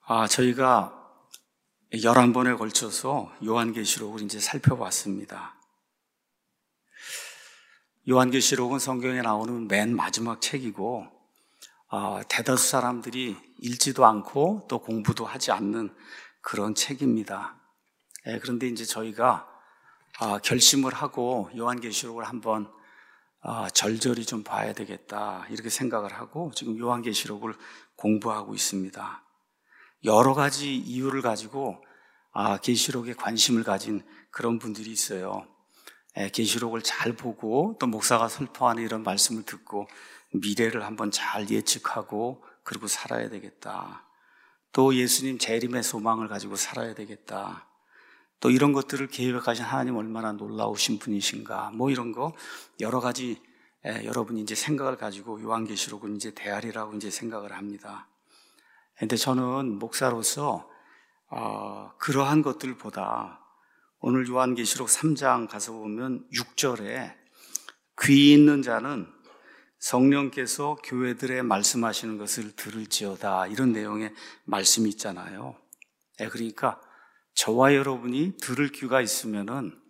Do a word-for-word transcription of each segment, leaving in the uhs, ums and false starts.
아, 저희가 열한 번에 걸쳐서 요한계시록을 이제 살펴봤습니다. 요한계시록은 성경에 나오는 맨 마지막 책이고, 아, 대다수 사람들이 읽지도 않고 또 공부도 하지 않는 그런 책입니다. 예, 그런데 이제 저희가 아, 결심을 하고 요한계시록을 한번 아, 절절히 좀 봐야 되겠다 이렇게 생각을 하고 지금 요한계시록을 공부하고 있습니다. 여러 가지 이유를 가지고 아, 계시록에 관심을 가진 그런 분들이 있어요. 예, 계시록을 잘 보고 또 목사가 설포하는 이런 말씀을 듣고 미래를 한번 잘 예측하고 그리고 살아야 되겠다. 또 예수님 재림의 소망을 가지고 살아야 되겠다. 또 이런 것들을 계획하신 하나님 얼마나 놀라우신 분이신가. 뭐 이런 거 여러 가지 예, 여러분이 이제 생각을 가지고 요한계시록은 이제 대하리라고 이제 생각을 합니다. 근데 저는 목사로서 어, 그러한 것들보다 오늘 요한계시록 삼 장 가서 보면 육 절에 귀 있는 자는 성령께서 교회들에 말씀하시는 것을 들을지어다 이런 내용의 말씀이 있잖아요. 네, 그러니까 저와 여러분이 들을 귀가 있으면은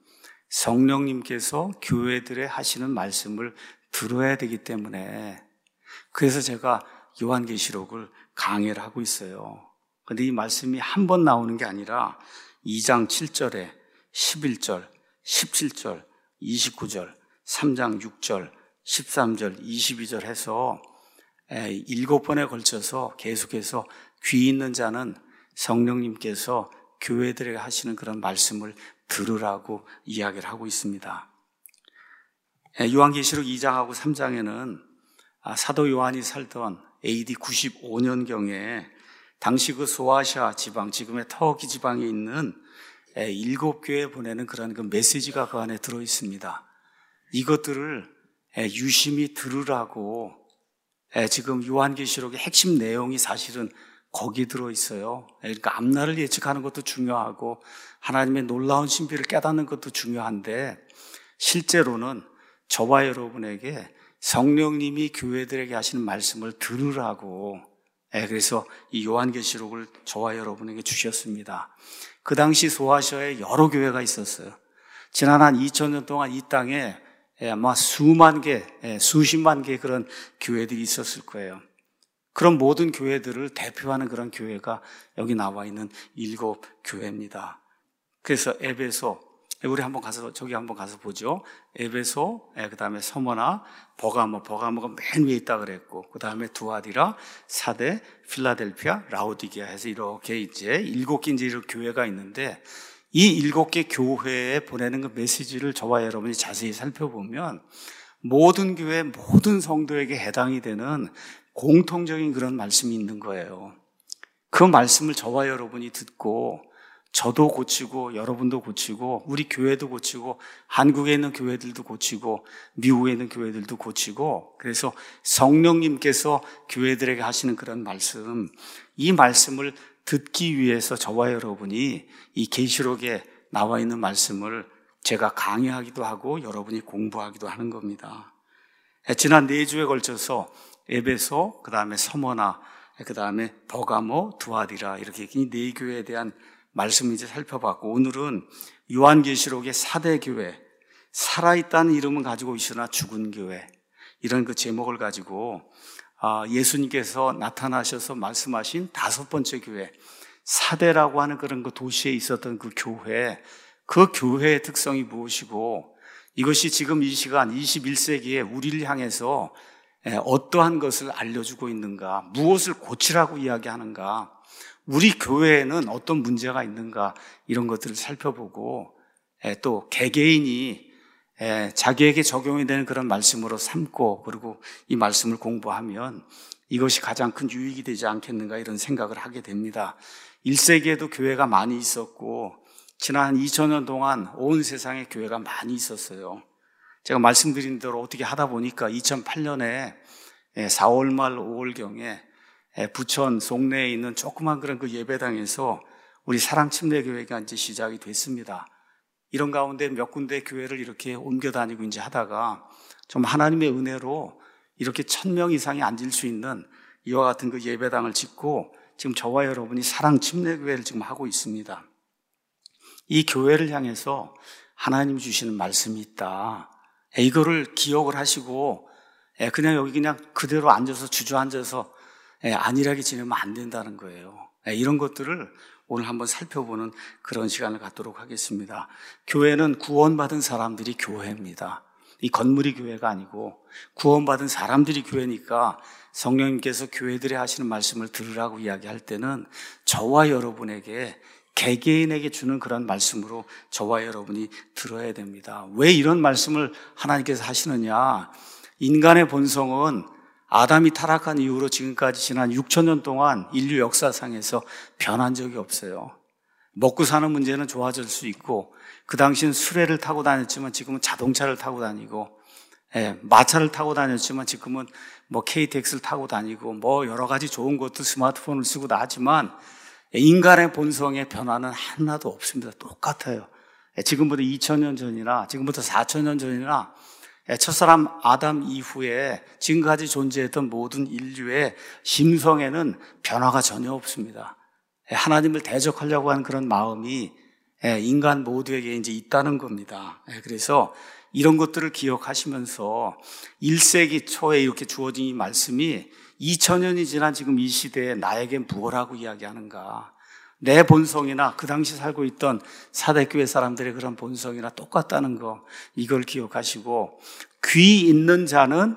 성령님께서 교회들에 하시는 말씀을 들어야 되기 때문에 그래서 제가 요한계시록을 강해를 하고 있어요. 그런데 이 말씀이 한 번 나오는 게 아니라 이 장 칠 절에 십일 절, 십칠 절, 이십구 절, 삼 장 육 절, 십삼 절, 이십이 절 해서 일곱 번에 걸쳐서 계속해서 귀 있는 자는 성령님께서 교회들에게 하시는 그런 말씀을 들으라고 이야기를 하고 있습니다. 요한계시록 이 장하고 삼 장에는 사도 요한이 살던 에이디 구십오 년경에 당시 그 소아시아 지방, 지금의 터키 지방에 있는 일곱 교회에 보내는 그런 그 메시지가 그 안에 들어 있습니다. 이것들을 유심히 들으라고 지금 요한계시록의 핵심 내용이 사실은 거기 들어 있어요. 그러니까 앞날을 예측하는 것도 중요하고 하나님의 놀라운 신비를 깨닫는 것도 중요한데 실제로는 저와 여러분에게 성령님이 교회들에게 하시는 말씀을 들으라고 그래서 이 요한계시록을 저와 여러분에게 주셨습니다. 그 당시 소아시아에 여러 교회가 있었어요. 지난 한 이천 년 동안 이 땅에 아마 수만 개, 수십만 개의 그런 교회들이 있었을 거예요. 그런 모든 교회들을 대표하는 그런 교회가 여기 나와 있는 일곱 교회입니다. 그래서 에베소, 우리 한번 가서, 저기 한번 가서 보죠. 에베소, 그 다음에 서머나, 버가모, 버가모가 맨 위에 있다 그랬고, 그 다음에 두아디라, 사데, 필라델피아, 라오디게아 해서 이렇게 이제 일곱 개 이제 이런 교회가 있는데, 이 일곱 개 교회에 보내는 그 메시지를 저와 여러분이 자세히 살펴보면, 모든 교회, 모든 성도에게 해당이 되는 공통적인 그런 말씀이 있는 거예요. 그 말씀을 저와 여러분이 듣고 저도 고치고 여러분도 고치고 우리 교회도 고치고 한국에 있는 교회들도 고치고 미국에 있는 교회들도 고치고 그래서 성령님께서 교회들에게 하시는 그런 말씀, 이 말씀을 듣기 위해서 저와 여러분이 이 계시록에 나와 있는 말씀을 제가 강의하기도 하고 여러분이 공부하기도 하는 겁니다. 지난 네 주에 걸쳐서 에베소, 그 다음에 서머나, 그 다음에 버가모, 두아디라 이렇게 이 네 교회에 대한 말씀을 이제 살펴봤고 오늘은 요한계시록의 사대 교회, 살아있다는 이름은 가지고 있으나 죽은 교회 이런 그 제목을 가지고 예수님께서 나타나셔서 말씀하신 다섯 번째 교회, 사대라고 하는 그런 그 도시에 있었던 그 교회, 그 교회의 특성이 무엇이고 이것이 지금 이 시간 이십일 세기에 우리를 향해서 어떠한 것을 알려주고 있는가, 무엇을 고치라고 이야기하는가, 우리 교회에는 어떤 문제가 있는가 이런 것들을 살펴보고 또 개개인이 자기에게 적용이 되는 그런 말씀으로 삼고 그리고 이 말씀을 공부하면 이것이 가장 큰 유익이 되지 않겠는가 이런 생각을 하게 됩니다. 일 세기에도 교회가 많이 있었고 지난 이천 년 동안 온 세상에 교회가 많이 있었어요. 제가 말씀드린 대로 어떻게 하다 보니까 이천팔 년에 사월 말 오월경에 부천 송내에 있는 조그만 그런 그 예배당에서 우리 사랑침례교회가 이제 시작이 됐습니다. 이런 가운데 몇 군데 교회를 이렇게 옮겨 다니고 이제 하다가 좀 하나님의 은혜로 이렇게 천 명 이상이 앉을 수 있는 이와 같은 그 예배당을 짓고 지금 저와 여러분이 사랑 침례교회를 지금 하고 있습니다. 이 교회를 향해서 하나님이 주시는 말씀이 있다. 이거를 기억을 하시고 그냥 여기 그냥 그대로 앉아서 주저앉아서 안일하게 지내면 안 된다는 거예요. 이런 것들을 오늘 한번 살펴보는 그런 시간을 갖도록 하겠습니다. 교회는 구원받은 사람들이 교회입니다. 이 건물이 교회가 아니고 구원받은 사람들이 교회니까 성령님께서 교회들에 하시는 말씀을 들으라고 이야기할 때는 저와 여러분에게 개개인에게 주는 그런 말씀으로 저와 여러분이 들어야 됩니다. 왜 이런 말씀을 하나님께서 하시느냐? 인간의 본성은 아담이 타락한 이후로 지금까지 지난 육천 년 동안 인류 역사상에서 변한 적이 없어요. 먹고 사는 문제는 좋아질 수 있고 그 당시엔 수레를 타고 다녔지만 지금은 자동차를 타고 다니고 예, 마차를 타고 다녔지만 지금은 뭐 케이티엑스를 타고 다니고 뭐 여러 가지 좋은 것도 스마트폰을 쓰고 다 하지만 인간의 본성의 변화는 하나도 없습니다. 똑같아요. 예, 지금부터 이천 년 전이나 지금부터 사천 년 전이나 첫사람 아담 이후에 지금까지 존재했던 모든 인류의 심성에는 변화가 전혀 없습니다. 하나님을 대적하려고 하는 그런 마음이 인간 모두에게 이제 있다는 겁니다. 그래서 이런 것들을 기억하시면서 일 세기 초에 이렇게 주어진 이 말씀이 이천 년이 지난 지금 이 시대에 나에겐 무엇하고 이야기하는가? 내 본성이나 그 당시 살고 있던 사대교회 사람들의 그런 본성이나 똑같다는 거, 이걸 기억하시고 귀 있는 자는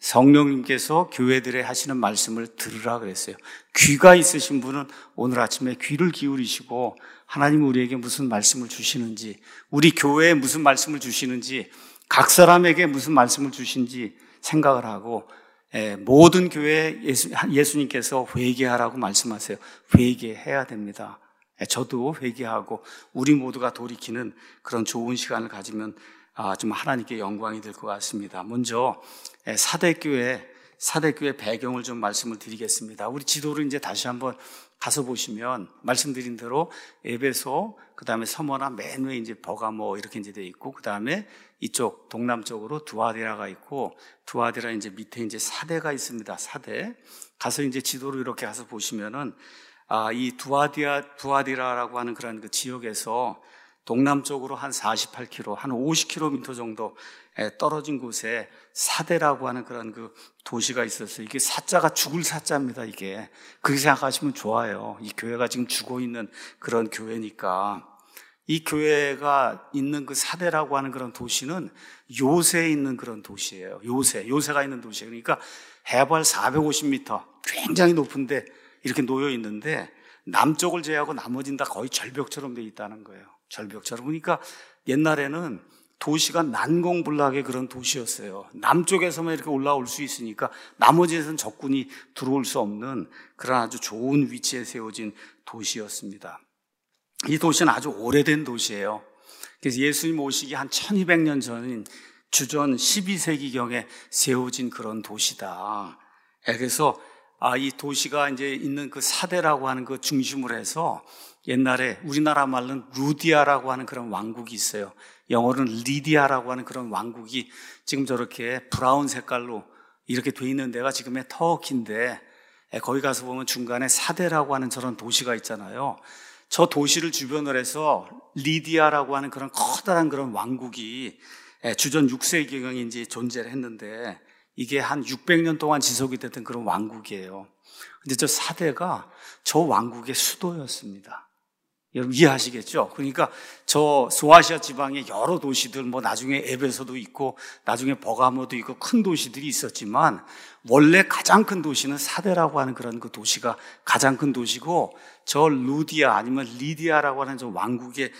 성령님께서 교회들에 하시는 말씀을 들으라 그랬어요. 귀가 있으신 분은 오늘 아침에 귀를 기울이시고 하나님 우리에게 무슨 말씀을 주시는지, 우리 교회에 무슨 말씀을 주시는지, 각 사람에게 무슨 말씀을 주신지 생각을 하고 예, 모든 교회에 예수, 예수님께서 회개하라고 말씀하세요. 회개해야 됩니다. 예, 저도 회개하고 우리 모두가 돌이키는 그런 좋은 시간을 가지면 아, 좀 하나님께 영광이 될 것 같습니다. 먼저 예, 사대교회, 사대교회 배경을 좀 말씀을 드리겠습니다. 우리 지도를 이제 다시 한번 가서 보시면 말씀드린 대로 에베소, 그 다음에 서머나 맨 위에 이제 버가모 이렇게 이제 돼 있고, 그 다음에 이쪽 동남쪽으로 두아디라가 있고, 두아디라 이제 밑에 이제 사대가 있습니다. 사대. 가서 이제 지도로 이렇게 가서 보시면은 아, 이 두아디아, 두아디라라고 하는 그런 그 지역에서 동남쪽으로 한 사십팔 킬로미터, 한 오십 킬로미터 정도 떨어진 곳에 사대라고 하는 그런 그 도시가 있었어요. 이게 사자가 죽을 사자입니다, 이게. 그렇게 생각하시면 좋아요. 이 교회가 지금 죽어 있는 그런 교회니까. 이 교회가 있는 그 사대라고 하는 그런 도시는 요새에 있는 그런 도시예요. 요새, 요새가 있는 도시예요. 그러니까 해발 사백오십 미터, 굉장히 높은데 이렇게 놓여 있는데 남쪽을 제외하고 나머지는 다 거의 절벽처럼 돼 있다는 거예요. 절벽처럼. 그러니까 옛날에는 도시가 난공불락의 그런 도시였어요. 남쪽에서만 이렇게 올라올 수 있으니까 나머지에서는 적군이 들어올 수 없는 그런 아주 좋은 위치에 세워진 도시였습니다. 이 도시는 아주 오래된 도시예요. 그래서 예수님 오시기 한 천이백 년 전인 주전 십이 세기경에 세워진 그런 도시다. 그래서 아, 이 도시가 이제 있는 그 사대라고 하는 그 중심으로 해서 옛날에 우리나라 말로는 루디아라고 하는 그런 왕국이 있어요. 영어로는 리디아라고 하는 그런 왕국이 지금 저렇게 브라운 색깔로 이렇게 돼 있는 데가 지금의 터키인데, 거기 가서 보면 중간에 사대라고 하는 저런 도시가 있잖아요. 저 도시를 주변으로 해서 리디아라고 하는 그런 커다란 그런 왕국이 주전 육 세기경에 이제 존재를 했는데, 이게 한 육백 년 동안 지속이 됐던 그런 왕국이에요. 근데 저 사대가 저 왕국의 수도였습니다. 여러분 이해하시겠죠? 그러니까 저 소아시아 지방의 여러 도시들, 뭐 나중에 에베소도 있고 나중에 버가모도 있고 큰 도시들이 있었지만 원래 가장 큰 도시는 사대라고 하는 그런 그 도시가 가장 큰 도시고, 저 루디아 아니면 리디아라고 하는 저 왕국의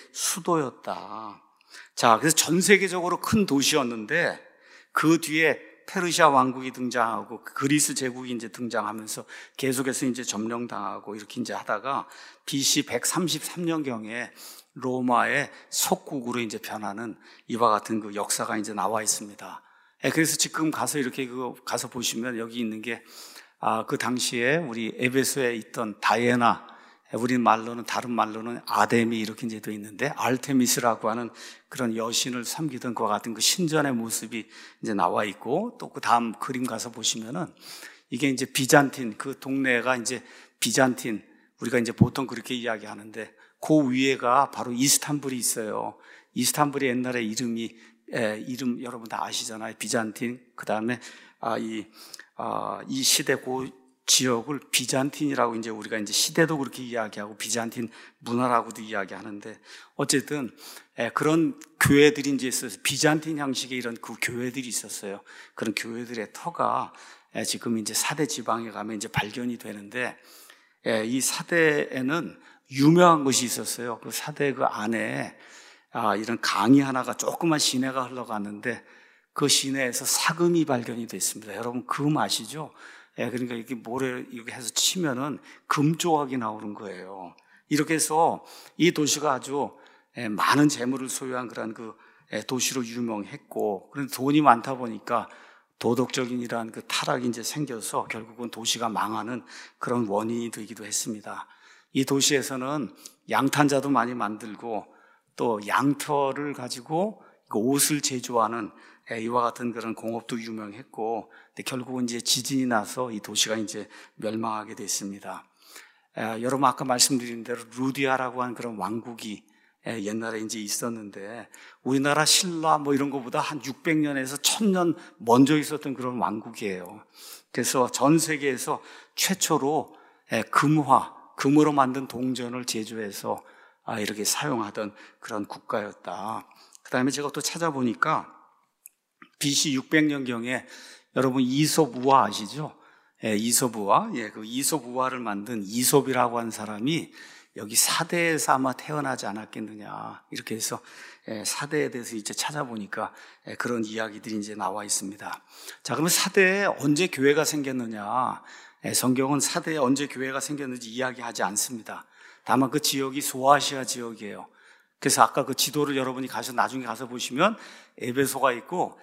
수도였다. 자, 그래서 전 세계적으로 큰 도시였는데 그 뒤에 페르시아 왕국이 등장하고 그리스 제국이 이제 등장하면서 계속해서 이제 점령당하고 이렇게 이제 하다가 비씨 백삼십삼 년경에 로마의 속국으로 이제 변하는 이와 같은 그 역사가 이제 나와 있습니다. 그래서 지금 가서 이렇게 그 가서 보시면 여기 있는 게 아, 그 당시에 우리 에베소에 있던 다이애나, 우리 말로는 다른 말로는 아데미 이렇게 이제 돼 있는데 알테미스라고 하는 그런 여신을 섬기던 그와 같은 그 신전의 모습이 이제 나와 있고, 또 그 다음 그림 가서 보시면은 이게 이제 비잔틴, 그 동네가 이제 비잔틴 우리가 이제 보통 그렇게 이야기하는데 그 위에가 바로 이스탄불이 있어요. 이스탄불이 옛날에 이름이 에, 이름 여러분 다 아시잖아요. 비잔틴. 그 다음에 아, 이, 아, 이 시대 그 지역을 비잔틴이라고 이제 우리가 이제 시대도 그렇게 이야기하고 비잔틴 문화라고도 이야기하는데 어쨌든 에, 그런 교회들이 이제 있어서 비잔틴 형식의 이런 그 교회들이 있었어요. 그런 교회들의 터가 에, 지금 이제 사대 지방에 가면 이제 발견이 되는데 에, 이 사대에는 유명한 것이 있었어요. 그 사대 그 안에 아, 이런 강이 하나가 조그만 시내가 흘러갔는데 그 시내에서 사금이 발견이 됐습니다. 여러분 금 아시죠? 예, 그러니까 이렇게 모래 이렇게 해서 치면은 금 조각이 나오는 거예요. 이렇게 해서 이 도시가 아주 예, 많은 재물을 소유한 그런 그 예, 도시로 유명했고, 그런데 돈이 많다 보니까 도덕적인 이러한 그 타락이 이제 생겨서 결국은 도시가 망하는 그런 원인이 되기도 했습니다. 이 도시에서는 양탄자도 많이 만들고 또 양털을 가지고 옷을 제조하는 이와 같은 그런 공업도 유명했고, 근데 결국은 이제 지진이 나서 이 도시가 이제 멸망하게 됐습니다. 에, 여러분 아까 말씀드린 대로 루디아라고 하는 그런 왕국이 에, 옛날에 이제 있었는데 우리나라 신라 뭐 이런 것보다 한 육백 년에서 천 년 먼저 있었던 그런 왕국이에요. 그래서 전 세계에서 최초로 에, 금화, 금으로 만든 동전을 제조해서 아, 이렇게 사용하던 그런 국가였다. 그 다음에 제가 또 찾아보니까 비씨 육백 년경에 여러분 이솝 우화 아시죠? 예, 이솝 우화. 예, 그 이솝 우화를 만든 이솝이라고 하는 사람이 여기 사대에서 아마 태어나지 않았겠느냐. 이렇게 해서 예, 사대에 대해서 이제 찾아보니까 예, 그런 이야기들이 이제 나와 있습니다. 자, 그러면 사대에 언제 교회가 생겼느냐? 예, 성경은 사대에 언제 교회가 생겼는지 이야기하지 않습니다. 다만 그 지역이 소아시아 지역이에요. 그래서 아까 그 지도를 여러분이 가서 나중에 가서 보시면 에베소가 있고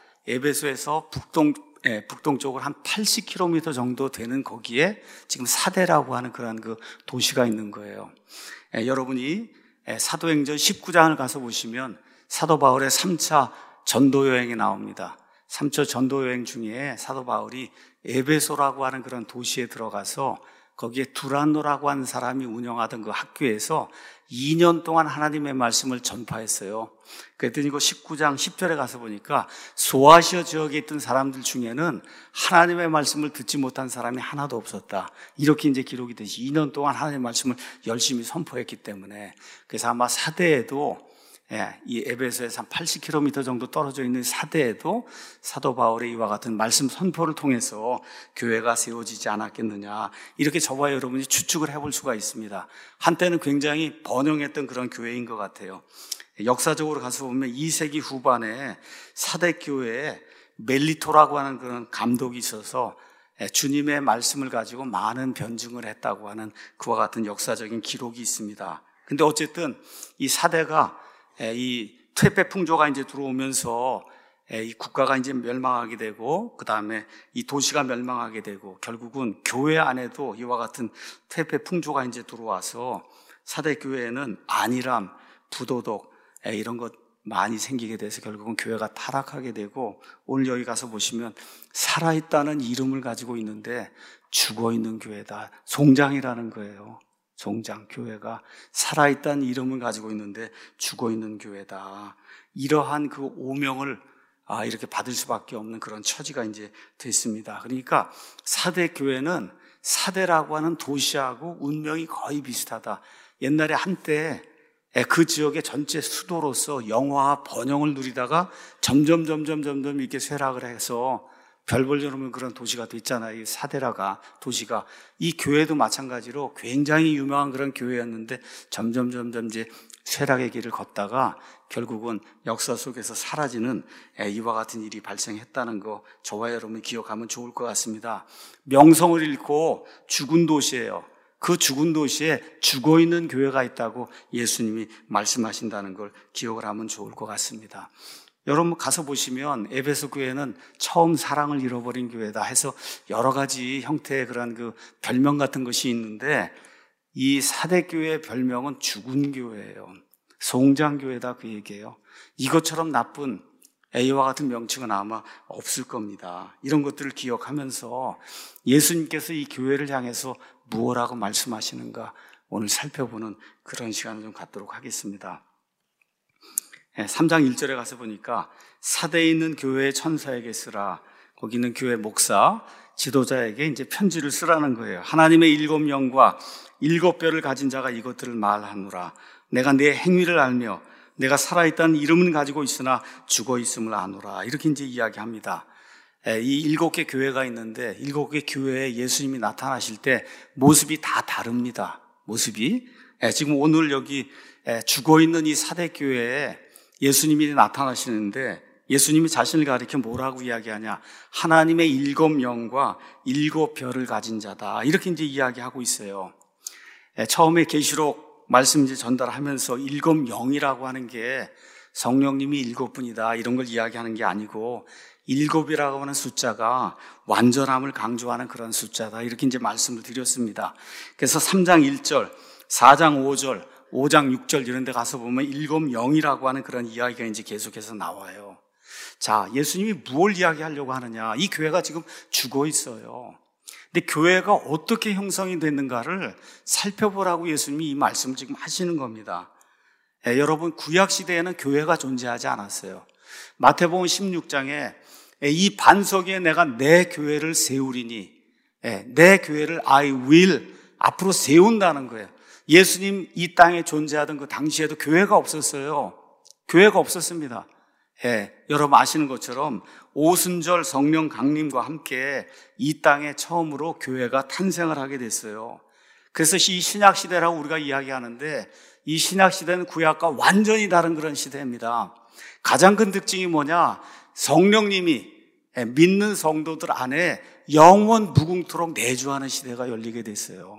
에베소에서 북동, 예, 북동쪽으로 한 팔십 킬로미터 정도 되는 거기에 지금 사대라고 하는 그런 그 도시가 있는 거예요. 예, 여러분이 예, 사도행전 십구 장을 가서 보시면 사도 바울의 삼 차 전도 여행이 나옵니다. 삼 차 전도 여행 중에 사도 바울이 에베소라고 하는 그런 도시에 들어가서 거기에 두란노라고 하는 사람이 운영하던 그 학교에서 이 년 동안 하나님의 말씀을 전파했어요. 그랬더니 그 십구 장 십 절에 가서 보니까 소아시아 지역에 있던 사람들 중에는 하나님의 말씀을 듣지 못한 사람이 하나도 없었다. 이렇게 이제 기록이 되지. 이 년 동안 하나님의 말씀을 열심히 선포했기 때문에. 그래서 아마 사대에도 예, 이 에베소에서 한 팔십 킬로미터 정도 떨어져 있는 사대에도 사도 바울의 이와 같은 말씀 선포를 통해서 교회가 세워지지 않았겠느냐, 이렇게 저와 여러분이 추측을 해볼 수가 있습니다. 한때는 굉장히 번영했던 그런 교회인 것 같아요. 역사적으로 가서 보면 이 세기 후반에 사대 교회에 멜리토라고 하는 그런 감독이 있어서 주님의 말씀을 가지고 많은 변증을 했다고 하는 그와 같은 역사적인 기록이 있습니다. 근데 어쨌든 이 사대가 이 퇴폐 풍조가 이제 들어오면서 이 국가가 이제 멸망하게 되고, 그 다음에 이 도시가 멸망하게 되고, 결국은 교회 안에도 이와 같은 퇴폐 풍조가 이제 들어와서 사대 교회에는 안일함, 부도덕 이런 것 많이 생기게 돼서 결국은 교회가 타락하게 되고, 오늘 여기 가서 보시면 살아있다는 이름을 가지고 있는데 죽어있는 교회다. 송장이라는 거예요. 종장, 교회가 살아있다는 이름을 가지고 있는데 죽어있는 교회다. 이러한 그 오명을 아, 이렇게 받을 수밖에 없는 그런 처지가 이제 됐습니다. 그러니까 사대 교회는 사대라고 하는 도시하고 운명이 거의 비슷하다. 옛날에 한때 그 지역의 전체 수도로서 영화와 번영을 누리다가 점점 점점 점점 이렇게 쇠락을 해서 별 볼 일 없는 그런 도시가 됐잖아요. 이 사대라가 도시가. 이 교회도 마찬가지로 굉장히 유명한 그런 교회였는데 점점 점점 이제 쇠락의 길을 걷다가 결국은 역사 속에서 사라지는 이와 같은 일이 발생했다는 거 저와 여러분이 기억하면 좋을 것 같습니다. 명성을 잃고 죽은 도시예요. 그 죽은 도시에 죽어있는 교회가 있다고 예수님이 말씀하신다는 걸 기억을 하면 좋을 것 같습니다. 여러분 가서 보시면 에베소 교회는 처음 사랑을 잃어버린 교회다 해서 여러 가지 형태의 그런 그 별명 같은 것이 있는데, 이 사대 교회의 별명은 죽은 교회예요. 송장교회다, 그 얘기예요. 이것처럼 나쁜 A와 같은 명칭은 아마 없을 겁니다. 이런 것들을 기억하면서 예수님께서 이 교회를 향해서 무엇라고 말씀하시는가 오늘 살펴보는 그런 시간을 좀 갖도록 하겠습니다. 삼 장 일 절에 가서 보니까 사대에 있는 교회의 천사에게 쓰라. 거기 있는 교회 목사, 지도자에게 이제 편지를 쓰라는 거예요. 하나님의 일곱 영과 일곱 뼈를 가진 자가 이것들을 말하노라. 내가 내 행위를 알며 내가 살아있다는 이름은 가지고 있으나 죽어 있음을 아노라. 이렇게 이제 이야기합니다. 이 일곱 개 교회가 있는데 일곱 개 교회에 예수님이 나타나실 때 모습이 다 다릅니다. 모습이 지금 오늘 여기 죽어 있는 이 사대 교회에 예수님이 나타나시는데 예수님이 자신을 가리켜 뭐라고 이야기하냐? 하나님의 일곱 영과 일곱 별을 가진 자다. 이렇게 이제 이야기하고 있어요. 처음에 계시록 말씀 이제 전달하면서 일곱 영이라고 하는 게 성령님이 일곱 분이다 이런 걸 이야기하는 게 아니고 일곱이라고 하는 숫자가 완전함을 강조하는 그런 숫자다 이렇게 이제 말씀을 드렸습니다. 그래서 삼 장 일 절, 사 장 오 절, 오 장 육 절 이런 데 가서 보면 일곱 영이라고 하는 그런 이야기가 이제 계속해서 나와요. 자, 예수님이 무엇을 이야기하려고 하느냐? 이 교회가 지금 죽어 있어요. 근데 교회가 어떻게 형성이 됐는가를 살펴보라고 예수님이 이 말씀을 지금 하시는 겁니다. 예, 여러분 구약 시대에는 교회가 존재하지 않았어요. 마태복음 십육 장에 이 반석에 내가 내 교회를 세우리니, 예, 내 교회를 I will 앞으로 세운다는 거예요. 예수님 이 땅에 존재하던 그 당시에도 교회가 없었어요. 교회가 없었습니다. 예, 여러분 아시는 것처럼 오순절 성령 강림과 함께 이 땅에 처음으로 교회가 탄생을 하게 됐어요. 그래서 이 신약 시대라고 우리가 이야기하는데 이 신약 시대는 구약과 완전히 다른 그런 시대입니다. 가장 큰 특징이 뭐냐? 성령님이 믿는 성도들 안에 영원 무궁토록 내주하는 시대가 열리게 됐어요.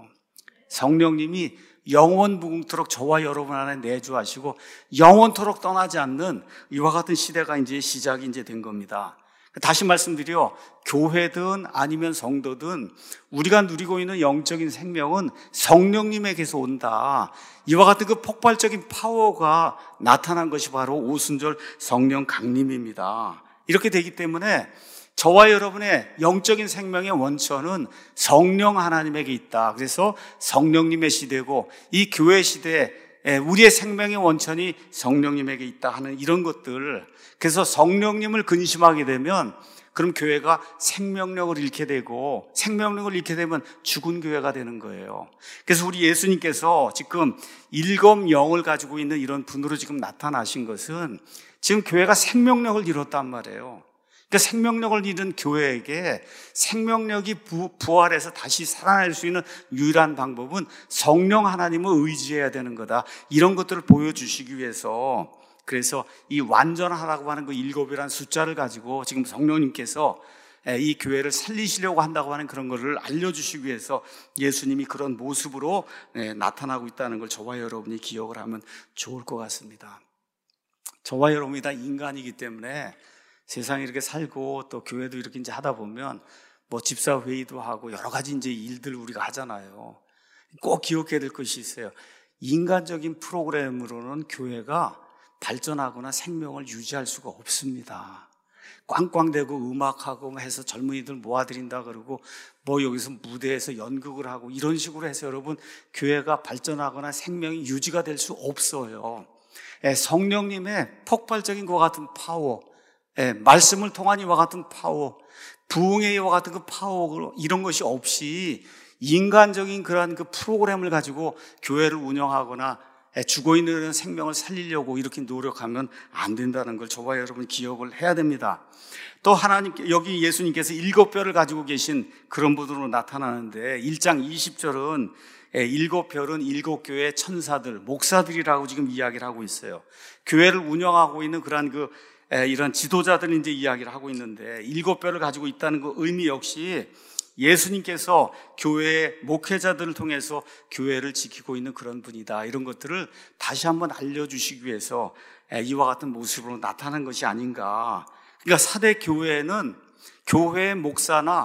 성령님이 영원 무궁토록 저와 여러분 안에 내주하시고 영원토록 떠나지 않는 이와 같은 시대가 이제 시작이 이제 된 겁니다. 다시 말씀드려 교회든 아니면 성도든 우리가 누리고 있는 영적인 생명은 성령님에게서 온다. 이와 같은 그 폭발적인 파워가 나타난 것이 바로 오순절 성령 강림입니다. 이렇게 되기 때문에 저와 여러분의 영적인 생명의 원천은 성령 하나님에게 있다. 그래서 성령님의 시대고 이 교회 시대에 우리의 생명의 원천이 성령님에게 있다 하는 이런 것들. 그래서 성령님을 근심하게 되면 그럼 교회가 생명력을 잃게 되고 생명력을 잃게 되면 죽은 교회가 되는 거예요. 그래서 우리 예수님께서 지금 일곱 영을 가지고 있는 이런 분으로 지금 나타나신 것은 지금 교회가 생명력을 잃었단 말이에요. 그러니까 생명력을 잃은 교회에게 생명력이 부, 부활해서 다시 살아날 수 있는 유일한 방법은 성령 하나님을 의지해야 되는 거다. 이런 것들을 보여주시기 위해서 그래서 이 완전하라고 하는 그 일곱이라는 숫자를 가지고 지금 성령님께서 이 교회를 살리시려고 한다고 하는 그런 것을 알려주시기 위해서 예수님이 그런 모습으로 나타나고 있다는 걸 저와 여러분이 기억을 하면 좋을 것 같습니다. 저와 여러분이 다 인간이기 때문에 세상에 이렇게 살고 또 교회도 이렇게 이제 하다 보면 뭐 집사 회의도 하고 여러 가지 이제 일들 우리가 하잖아요. 꼭 기억해야 될 것이 있어요. 인간적인 프로그램으로는 교회가 발전하거나 생명을 유지할 수가 없습니다. 꽝꽝대고 음악하고 해서 젊은이들 모아드린다 그러고 뭐 여기서 무대에서 연극을 하고 이런 식으로 해서 여러분 교회가 발전하거나 생명이 유지가 될 수 없어요. 성령님의 폭발적인 것과 같은 파워, 말씀을 통한 이와 같은 파워, 부흥의 이와 같은 그 파워 이런 것이 없이 인간적인 그러한 그 프로그램을 가지고 교회를 운영하거나 죽어 있는 생명을 살리려고 이렇게 노력하면 안 된다는 걸 저와 여러분 기억을 해야 됩니다. 또 하나님, 여기 예수님께서 일곱 별을 가지고 계신 그런 분으로 나타나는데 일 장 이십 절은 일곱 별은 일곱 교회의 천사들, 목사들이라고 지금 이야기를 하고 있어요. 교회를 운영하고 있는 그러한 그 이런 지도자들이 이제 이야기를 하고 있는데 일곱 별을 가지고 있다는 그 의미 역시 예수님께서 교회의 목회자들을 통해서 교회를 지키고 있는 그런 분이다. 이런 것들을 다시 한번 알려주시기 위해서 이와 같은 모습으로 나타난 것이 아닌가. 그러니까 사대 교회는 교회의 목사나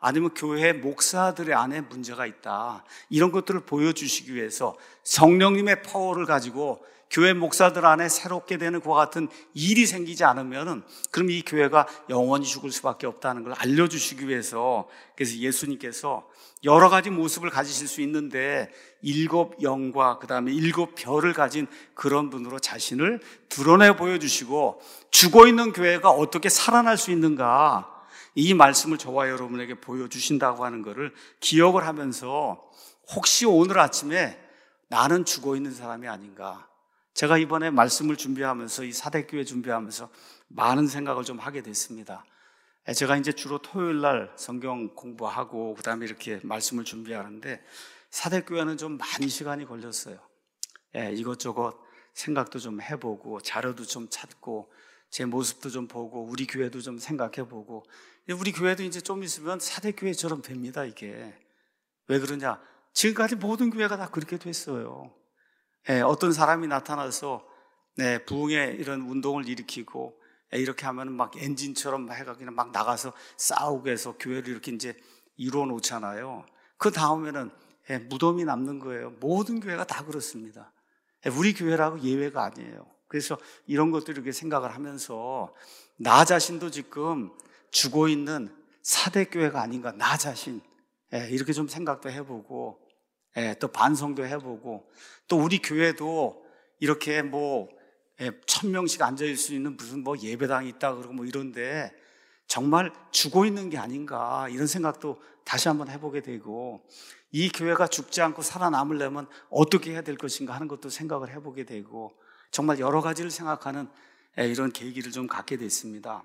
아니면 교회 목사들의 안에 문제가 있다, 이런 것들을 보여주시기 위해서 성령님의 파워를 가지고 교회 목사들 안에 새롭게 되는 그와 같은 일이 생기지 않으면 그럼 이 교회가 영원히 죽을 수밖에 없다는 걸 알려주시기 위해서, 그래서 예수님께서 여러 가지 모습을 가지실 수 있는데 일곱 영과 그 다음에 일곱 별을 가진 그런 분으로 자신을 드러내 보여주시고, 죽어있는 교회가 어떻게 살아날 수 있는가, 이 말씀을 저와 여러분에게 보여주신다고 하는 것을 기억을 하면서 혹시 오늘 아침에 나는 죽어있는 사람이 아닌가, 제가 이번에 말씀을 준비하면서 이 사대교회 준비하면서 많은 생각을 좀 하게 됐습니다. 제가 이제 주로 토요일 날 성경 공부하고 그 다음에 이렇게 말씀을 준비하는데 사대교회는 좀 많이 시간이 걸렸어요. 예, 이것저것 생각도 좀 해보고 자료도 좀 찾고 제 모습도 좀 보고 우리 교회도 좀 생각해보고, 우리 교회도 이제 좀 있으면 사대교회처럼 됩니다. 이게 왜 그러냐, 지금까지 모든 교회가 다 그렇게 됐어요. 예, 어떤 사람이 나타나서 네, 부흥의 이런 운동을 일으키고 예, 이렇게 하면 막 엔진처럼 해가 그냥 막 나가서 싸우고 해서 교회를 이렇게 이제 이루어 놓잖아요. 그 다음에는 예, 무덤이 남는 거예요. 모든 교회가 다 그렇습니다. 예, 우리 교회라고 예외가 아니에요. 그래서 이런 것들 이렇게 생각을 하면서 나 자신도 지금 죽어 있는 사대교회가 아닌가, 나 자신 예, 이렇게 좀 생각도 해보고 예, 또 반성도 해보고, 또 우리 교회도 이렇게 뭐 예, 천 명씩 앉아있을 수 있는 무슨 뭐 예배당이 있다 그러고 뭐 이런데 정말 죽어 있는 게 아닌가, 이런 생각도 다시 한번 해보게 되고, 이 교회가 죽지 않고 살아남으려면 어떻게 해야 될 것인가 하는 것도 생각을 해보게 되고, 정말 여러 가지를 생각하는 예, 이런 계기를 좀 갖게 됐습니다.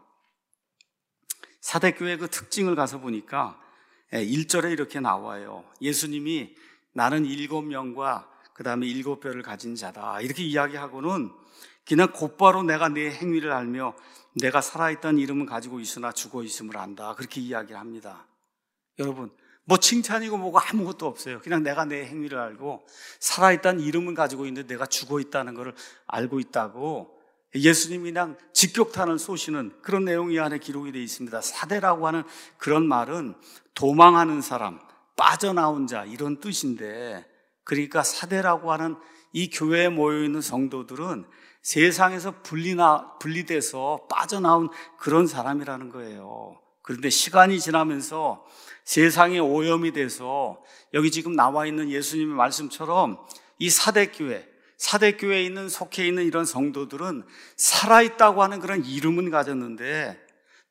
사대교회 그 특징을 가서 보니까 예, 일 절에 이렇게 나와요. 예수님이 나는 일곱 명과 그 다음에 일곱 별을 가진 자다, 이렇게 이야기하고는 그냥 곧바로 내가 내 행위를 알며 내가 살아있다는 이름은 가지고 있으나 죽어 있음을 안다, 그렇게 이야기를 합니다. 여러분, 뭐 칭찬이고 뭐고 아무것도 없어요. 그냥 내가 내 행위를 알고 살아있다는 이름은 가지고 있는데 내가 죽어 있다는 것을 알고 있다고 예수님이 그냥 직격탄을 쏘시는 그런 내용이 안에 기록이 되어 있습니다. 사대라고 하는 그런 말은 도망하는 사람, 빠져나온 자, 이런 뜻인데, 그러니까 사대라고 하는 이 교회에 모여있는 성도들은 세상에서 분리나, 분리돼서 빠져나온 그런 사람이라는 거예요. 그런데 시간이 지나면서 세상에 오염이 돼서 여기 지금 나와 있는 예수님의 말씀처럼 이 사대교회, 사대교회에 있는 속해 있는 이런 성도들은 살아있다고 하는 그런 이름은 가졌는데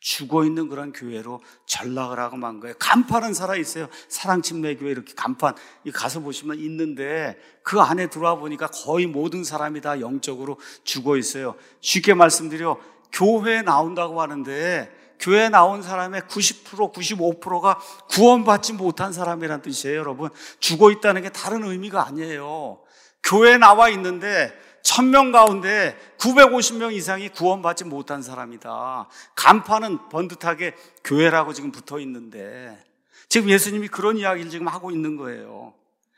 죽어있는 그런 교회로 전락을 하고 만 거예요. 간판은 살아있어요. 사랑침례교회 이렇게 간판 가서 보시면 있는데 그 안에 들어와 보니까 거의 모든 사람이 다 영적으로 죽어있어요. 쉽게 말씀드려 교회에 나온다고 하는데 교회에 나온 사람의 구십 퍼센트, 구십오 퍼센트가 구원받지 못한 사람이라는 뜻이에요. 여러분, 죽어있다는 게 다른 의미가 아니에요. 교회에 나와 있는데 천 명 가운데 구백오십 명 이상이 구원받지 못한 사람이다. 간판은 번듯하게 교회라고 지금 붙어 있는데 지금 예수님이 그런 이야기를 지금 하고 있는 거예요.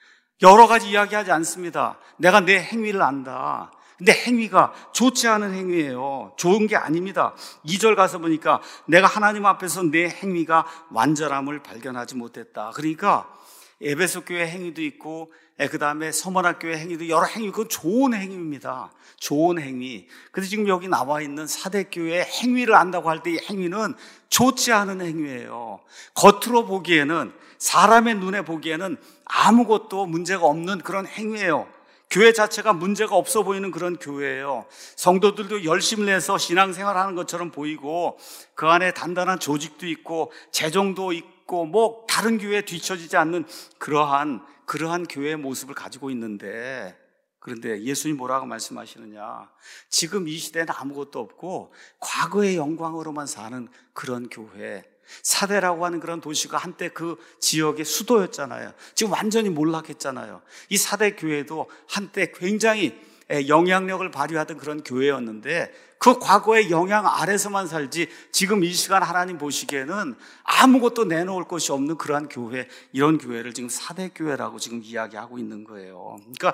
여러 가지 이야기하지 않습니다. 내가 내 행위를 안다. 근데 행위가 좋지 않은 행위예요. 좋은 게 아닙니다. 이 절 가서 보니까 내가 하나님 앞에서 내 행위가 완전함을 발견하지 못했다. 그러니까 에베소 교회 행위도 있고 그 다음에 서머나교회 행위도 여러 행위, 그건 좋은 행위입니다. 좋은 행위. 근데 지금 여기 나와 있는 사대교회의 행위를 안다고 할 때 이 행위는 좋지 않은 행위예요. 겉으로 보기에는, 사람의 눈에 보기에는 아무것도 문제가 없는 그런 행위예요. 교회 자체가 문제가 없어 보이는 그런 교회예요. 성도들도 열심을 내서 신앙생활하는 것처럼 보이고 그 안에 단단한 조직도 있고 재정도 있고 뭐 다른 교회에 뒤처지지 않는 그러한 그러한 교회의 모습을 가지고 있는데, 그런데 예수님 뭐라고 말씀하시느냐, 지금 이 시대는 아무것도 없고 과거의 영광으로만 사는 그런 교회, 사대라고 하는 그런 도시가 한때 그 지역의 수도였잖아요. 지금 완전히 몰락했잖아요. 이 사대 교회도 한때 굉장히 영향력을 발휘하던 그런 교회였는데 그 과거의 영향 아래서만 살지 지금 이 시간 하나님 보시기에는 아무것도 내놓을 것이 없는 그러한 교회, 이런 교회를 지금 사대교회라고 지금 이야기하고 있는 거예요. 그러니까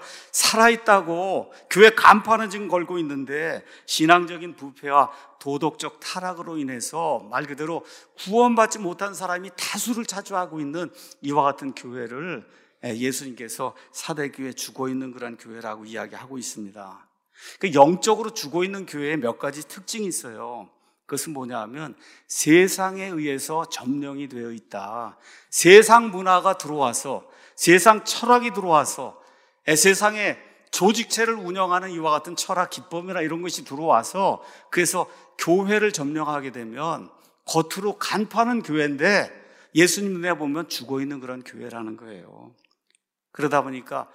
살아있다고 교회 간판은 지금 걸고 있는데 신앙적인 부패와 도덕적 타락으로 인해서 말 그대로 구원받지 못한 사람이 다수를 차지하고 있는 이와 같은 교회를 예수님께서 사대교회, 죽어 있는 그런 교회라고 이야기하고 있습니다. 그 영적으로 죽어 있는 교회에 몇 가지 특징이 있어요. 그것은 뭐냐 하면 세상에 의해서 점령이 되어 있다. 세상 문화가 들어와서, 세상 철학이 들어와서, 세상에 조직체를 운영하는 이와 같은 철학, 기법이나 이런 것이 들어와서 그래서 교회를 점령하게 되면 겉으로 간파는 교회인데 예수님 눈에 보면 죽어 있는 그런 교회라는 거예요. 그러다 보니까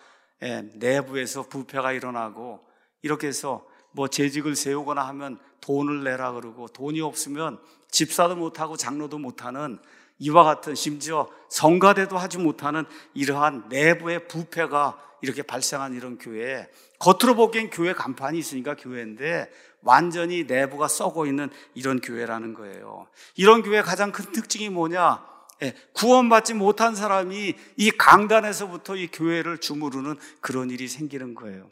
내부에서 부패가 일어나고 이렇게 해서 뭐 재직을 세우거나 하면 돈을 내라 그러고 돈이 없으면 집사도 못하고 장로도 못하는 이와 같은, 심지어 성가대도 하지 못하는 이러한 내부의 부패가 이렇게 발생한 이런 교회, 겉으로 보기엔 교회 간판이 있으니까 교회인데 완전히 내부가 썩어 있는 이런 교회라는 거예요. 이런 교회의 가장 큰 특징이 뭐냐? 구원받지 못한 사람이 이 강단에서부터 이 교회를 주무르는 그런 일이 생기는 거예요.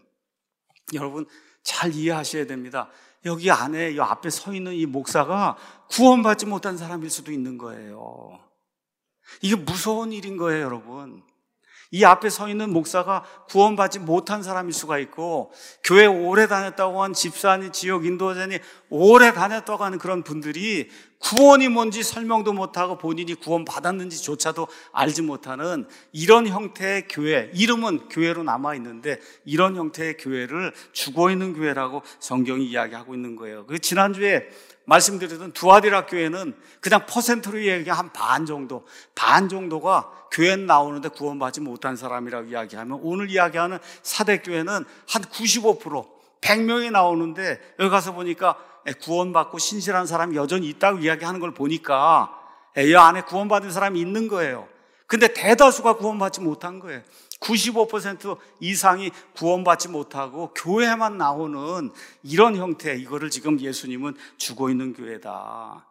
여러분 잘 이해하셔야 됩니다. 여기 안에 이 앞에 서 있는 이 목사가 구원받지 못한 사람일 수도 있는 거예요. 이게 무서운 일인 거예요, 여러분. 이 앞에 서 있는 목사가 구원받지 못한 사람일 수가 있고, 교회 오래 다녔다고 한 집사니 지역 인도자니 오래 다녔다고 하는 그런 분들이 구원이 뭔지 설명도 못하고 본인이 구원받았는지조차도 알지 못하는 이런 형태의 교회, 이름은 교회로 남아있는데 이런 형태의 교회를 죽어있는 교회라고 성경이 이야기하고 있는 거예요. 그 지난주에 말씀드렸던 두아디라 교회는 그냥 퍼센트로 얘기하면 한 반 정도, 반 정도가 교회 나오는데 구원받지 못한 사람이라고 이야기하면, 오늘 이야기하는 사대교회는 한 구십오 퍼센트, 백 명이 나오는데 여기 가서 보니까 구원받고 신실한 사람이 여전히 있다고 이야기하는 걸 보니까 이 안에 구원받은 사람이 있는 거예요. 근데 대다수가 구원받지 못한 거예요. 구십오 퍼센트 이상이 구원받지 못하고 교회만 나오는 이런 형태, 이거를 지금 예수님은 주고 있는 교회다.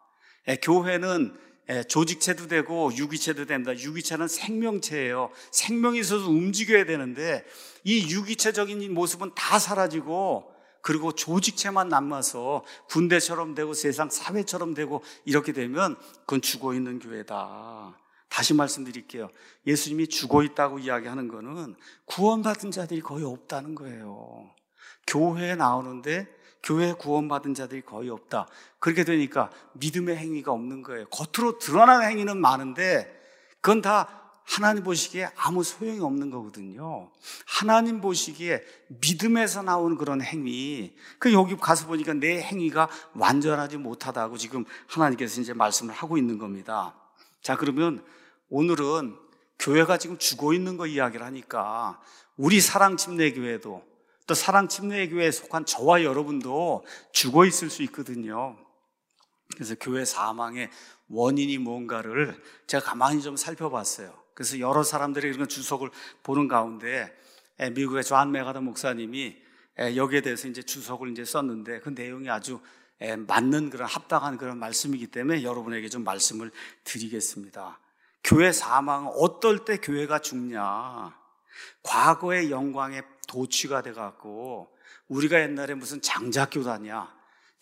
교회는 조직체도 되고 유기체도 됩니다. 유기체는 생명체예요. 생명이 있어서 움직여야 되는데 이 유기체적인 모습은 다 사라지고 그리고 조직체만 남아서 군대처럼 되고 세상 사회처럼 되고 이렇게 되면 그건 죽어있는 교회다. 다시 말씀드릴게요. 예수님이 죽어있다고 이야기하는 거는 구원받은 자들이 거의 없다는 거예요. 교회에 나오는데 교회에 구원받은 자들이 거의 없다. 그렇게 되니까 믿음의 행위가 없는 거예요. 겉으로 드러나는 행위는 많은데 그건 다 하나님 보시기에 아무 소용이 없는 거거든요. 하나님 보시기에 믿음에서 나오는 그런 행위, 그 여기 가서 보니까 내 행위가 완전하지 못하다고 지금 하나님께서 이제 말씀을 하고 있는 겁니다. 자, 그러면 오늘은 교회가 지금 죽어 있는 거 이야기를 하니까 우리 사랑침례교회도 또 사랑침례교회에 속한 저와 여러분도 죽어 있을 수 있거든요. 그래서 교회 사망의 원인이 뭔가를 제가 가만히 좀 살펴봤어요. 그래서 여러 사람들이 이런 주석을 보는 가운데 미국의 존 메가더 목사님이 여기에 대해서 이제 주석을 이제 썼는데 그 내용이 아주 맞는 그런 합당한 그런 말씀이기 때문에 여러분에게 좀 말씀을 드리겠습니다. 교회 사망은 어떨 때 교회가 죽냐? 과거의 영광에 도취가 돼갖고 우리가 옛날에 무슨 장작교다냐?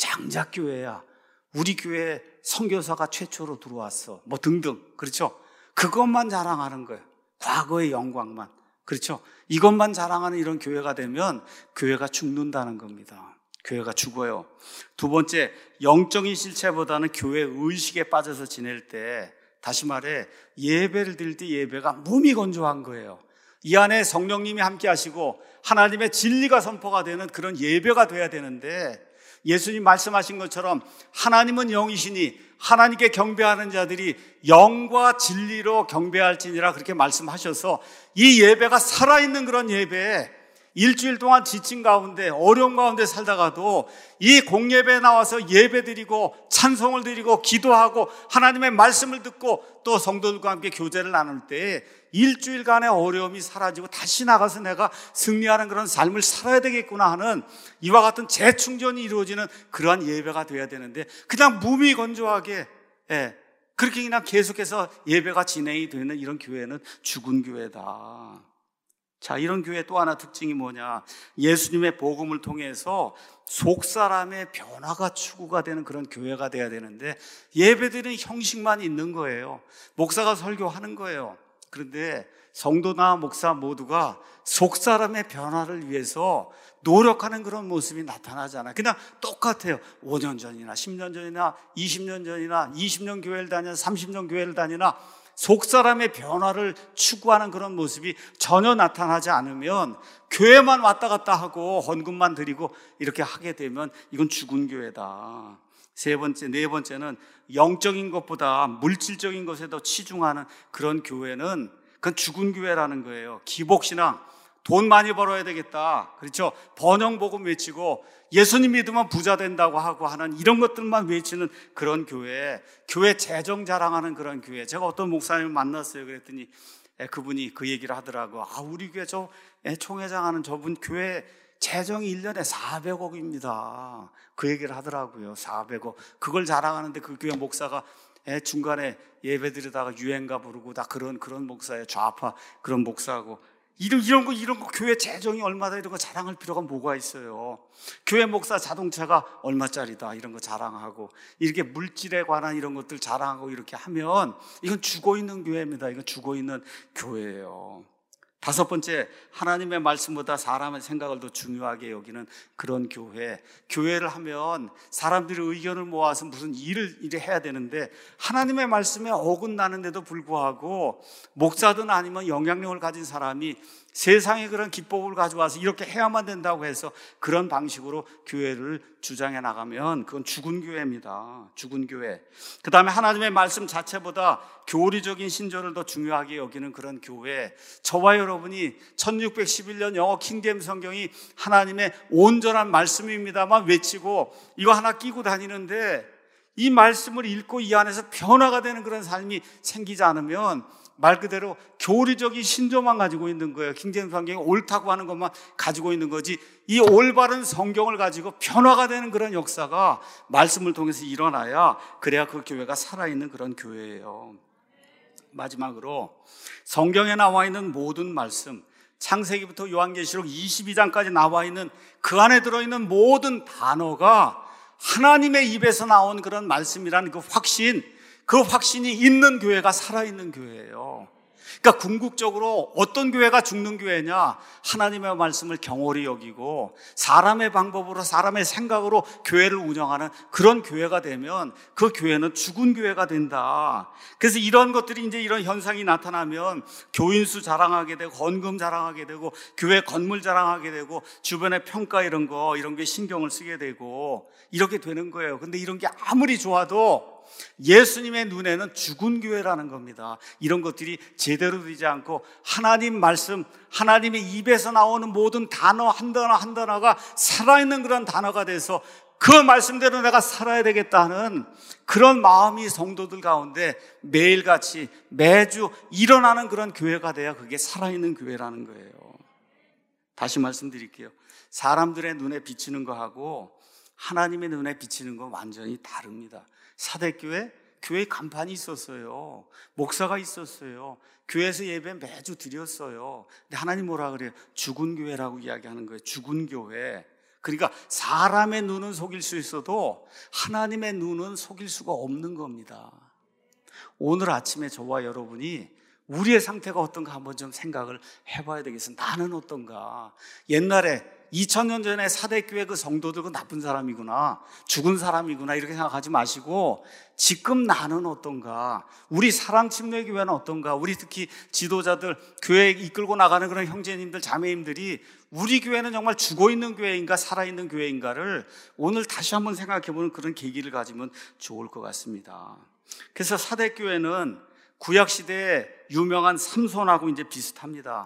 장작교회야. 우리 교회에 선교사가 최초로 들어왔어. 뭐 등등. 그렇죠? 그것만 자랑하는 거예요. 과거의 영광만. 그렇죠? 이것만 자랑하는 이런 교회가 되면 교회가 죽는다는 겁니다. 교회가 죽어요. 두 번째, 영적인 실체보다는 교회 의식에 빠져서 지낼 때, 다시 말해 예배를 드릴 때 예배가 몸이 건조한 거예요. 이 안에 성령님이 함께 하시고 하나님의 진리가 선포가 되는 그런 예배가 돼야 되는데, 예수님 말씀하신 것처럼 하나님은 영이시니 하나님께 경배하는 자들이 영과 진리로 경배할지니라 그렇게 말씀하셔서 이 예배가 살아있는 그런 예배, 일주일 동안 지친 가운데 어려운 가운데 살다가도 이 공예배에 나와서 예배 드리고 찬송을 드리고 기도하고 하나님의 말씀을 듣고 또 성도들과 함께 교제를 나눌 때 일주일간의 어려움이 사라지고 다시 나가서 내가 승리하는 그런 삶을 살아야 되겠구나 하는 이와 같은 재충전이 이루어지는 그러한 예배가 돼야 되는데, 그냥 무미건조하게 예, 그렇게 그냥 계속해서 예배가 진행이 되는 이런 교회는 죽은 교회다. 자, 이런 교회 또 하나 특징이 뭐냐? 예수님의 복음을 통해서 속 사람의 변화가 추구가 되는 그런 교회가 돼야 되는데, 예배드리는 형식만 있는 거예요. 목사가 설교하는 거예요. 그런데 성도나 목사 모두가 속 사람의 변화를 위해서 노력하는 그런 모습이 나타나잖아요. 그냥 똑같아요. 오 년 전이나 십 년 전이나 이십 년 전이나 이십 년 교회를 다니나 삼십 년 교회를 다니나 속 사람의 변화를 추구하는 그런 모습이 전혀 나타나지 않으면, 교회만 왔다 갔다 하고 헌금만 드리고 이렇게 하게 되면 이건 죽은 교회다. 세 번째, 네 번째는 영적인 것보다 물질적인 것에 더 치중하는 그런 교회는 그건 죽은 교회라는 거예요. 기복신앙, 돈 많이 벌어야 되겠다, 그렇죠? 번영복음 외치고 예수님 믿으면 부자 된다고 하고 하는 이런 것들만 외치는 그런 교회, 교회 재정 자랑하는 그런 교회. 제가 어떤 목사님을 만났어요. 그랬더니 그분이 그 얘기를 하더라고. 아, 우리 교회 저 총회장하는 저분 교회 재정이 일 년에 사백억입니다. 그 얘기를 하더라고요. 사백억. 그걸 자랑하는데 그 교회 목사가 중간에 예배 드리다가 유행가 부르고 다 그런 그런 목사예요. 좌파 그런 목사하고. 이런, 이런 거, 이런 거, 교회 재정이 얼마다 이런 거 자랑할 필요가 뭐가 있어요. 교회 목사 자동차가 얼마짜리다 이런 거 자랑하고, 이렇게 물질에 관한 이런 것들 자랑하고 이렇게 하면 이건 죽어 있는 교회입니다. 이건 죽어 있는 교회예요. 다섯 번째, 하나님의 말씀보다 사람의 생각을 더 중요하게 여기는 그런 교회. 교회를 하면 사람들이 의견을 모아서 무슨 일을 일을 해야 되는데, 하나님의 말씀에 어긋나는데도 불구하고 목사든 아니면 영향력을 가진 사람이 세상에 그런 기법을 가져와서 이렇게 해야만 된다고 해서 그런 방식으로 교회를 주장해 나가면 그건 죽은 교회입니다. 죽은 교회. 그 다음에 하나님의 말씀 자체보다 교리적인 신조를 더 중요하게 여기는 그런 교회. 저와 여러분이 천육백십일 년 영어 킹제임스 성경이 하나님의 온전한 말씀입니다만 외치고 이거 하나 끼고 다니는데, 이 말씀을 읽고 이 안에서 변화가 되는 그런 삶이 생기지 않으면 말 그대로 교리적인 신조만 가지고 있는 거예요. 킹제임스 성경이 옳다고 하는 것만 가지고 있는 거지, 이 올바른 성경을 가지고 변화가 되는 그런 역사가 말씀을 통해서 일어나야, 그래야 그 교회가 살아있는 그런 교회예요. 마지막으로 성경에 나와 있는 모든 말씀, 창세기부터 요한계시록 이십이 장까지 나와 있는 그 안에 들어있는 모든 단어가 하나님의 입에서 나온 그런 말씀이라는 그 확신, 그 확신이 있는 교회가 살아있는 교회예요. 그러니까 궁극적으로 어떤 교회가 죽는 교회냐? 하나님의 말씀을 경홀히 여기고 사람의 방법으로, 사람의 생각으로 교회를 운영하는 그런 교회가 되면 그 교회는 죽은 교회가 된다. 그래서 이런 것들이, 이제 이런 현상이 나타나면 교인수 자랑하게 되고 헌금 자랑하게 되고 교회 건물 자랑하게 되고 주변의 평가 이런 거 이런 게 신경을 쓰게 되고 이렇게 되는 거예요. 근데 이런 게 아무리 좋아도 예수님의 눈에는 죽은 교회라는 겁니다. 이런 것들이 제대로 되지 않고 하나님 말씀, 하나님의 입에서 나오는 모든 단어 한 단어 한 단어가 살아있는 그런 단어가 돼서 그 말씀대로 내가 살아야 되겠다는 그런 마음이 성도들 가운데 매일같이 매주 일어나는 그런 교회가 돼야 그게 살아있는 교회라는 거예요. 다시 말씀드릴게요. 사람들의 눈에 비치는 거하고 하나님의 눈에 비치는 건 완전히 다릅니다. 사대교회, 교회 간판이 있었어요. 목사가 있었어요. 교회에서 예배 매주 드렸어요. 근데 하나님 뭐라 그래요? 죽은 교회라고 이야기하는 거예요. 죽은 교회. 그러니까 사람의 눈은 속일 수 있어도 하나님의 눈은 속일 수가 없는 겁니다. 오늘 아침에 저와 여러분이 우리의 상태가 어떤가 한번 좀 생각을 해봐야 되겠어요. 나는 어떤가? 옛날에 이천 년 전에 사대교회 그 성도들 그 나쁜 사람이구나, 죽은 사람이구나 이렇게 생각하지 마시고 지금 나는 어떤가? 우리 사랑침례교회는 어떤가? 우리 특히 지도자들, 교회 이끌고 나가는 그런 형제님들, 자매님들이 우리 교회는 정말 죽어있는 교회인가 살아있는 교회인가를 오늘 다시 한번 생각해보는 그런 계기를 가지면 좋을 것 같습니다. 그래서 사대교회는 구약시대에 유명한 삼손하고 이제 비슷합니다.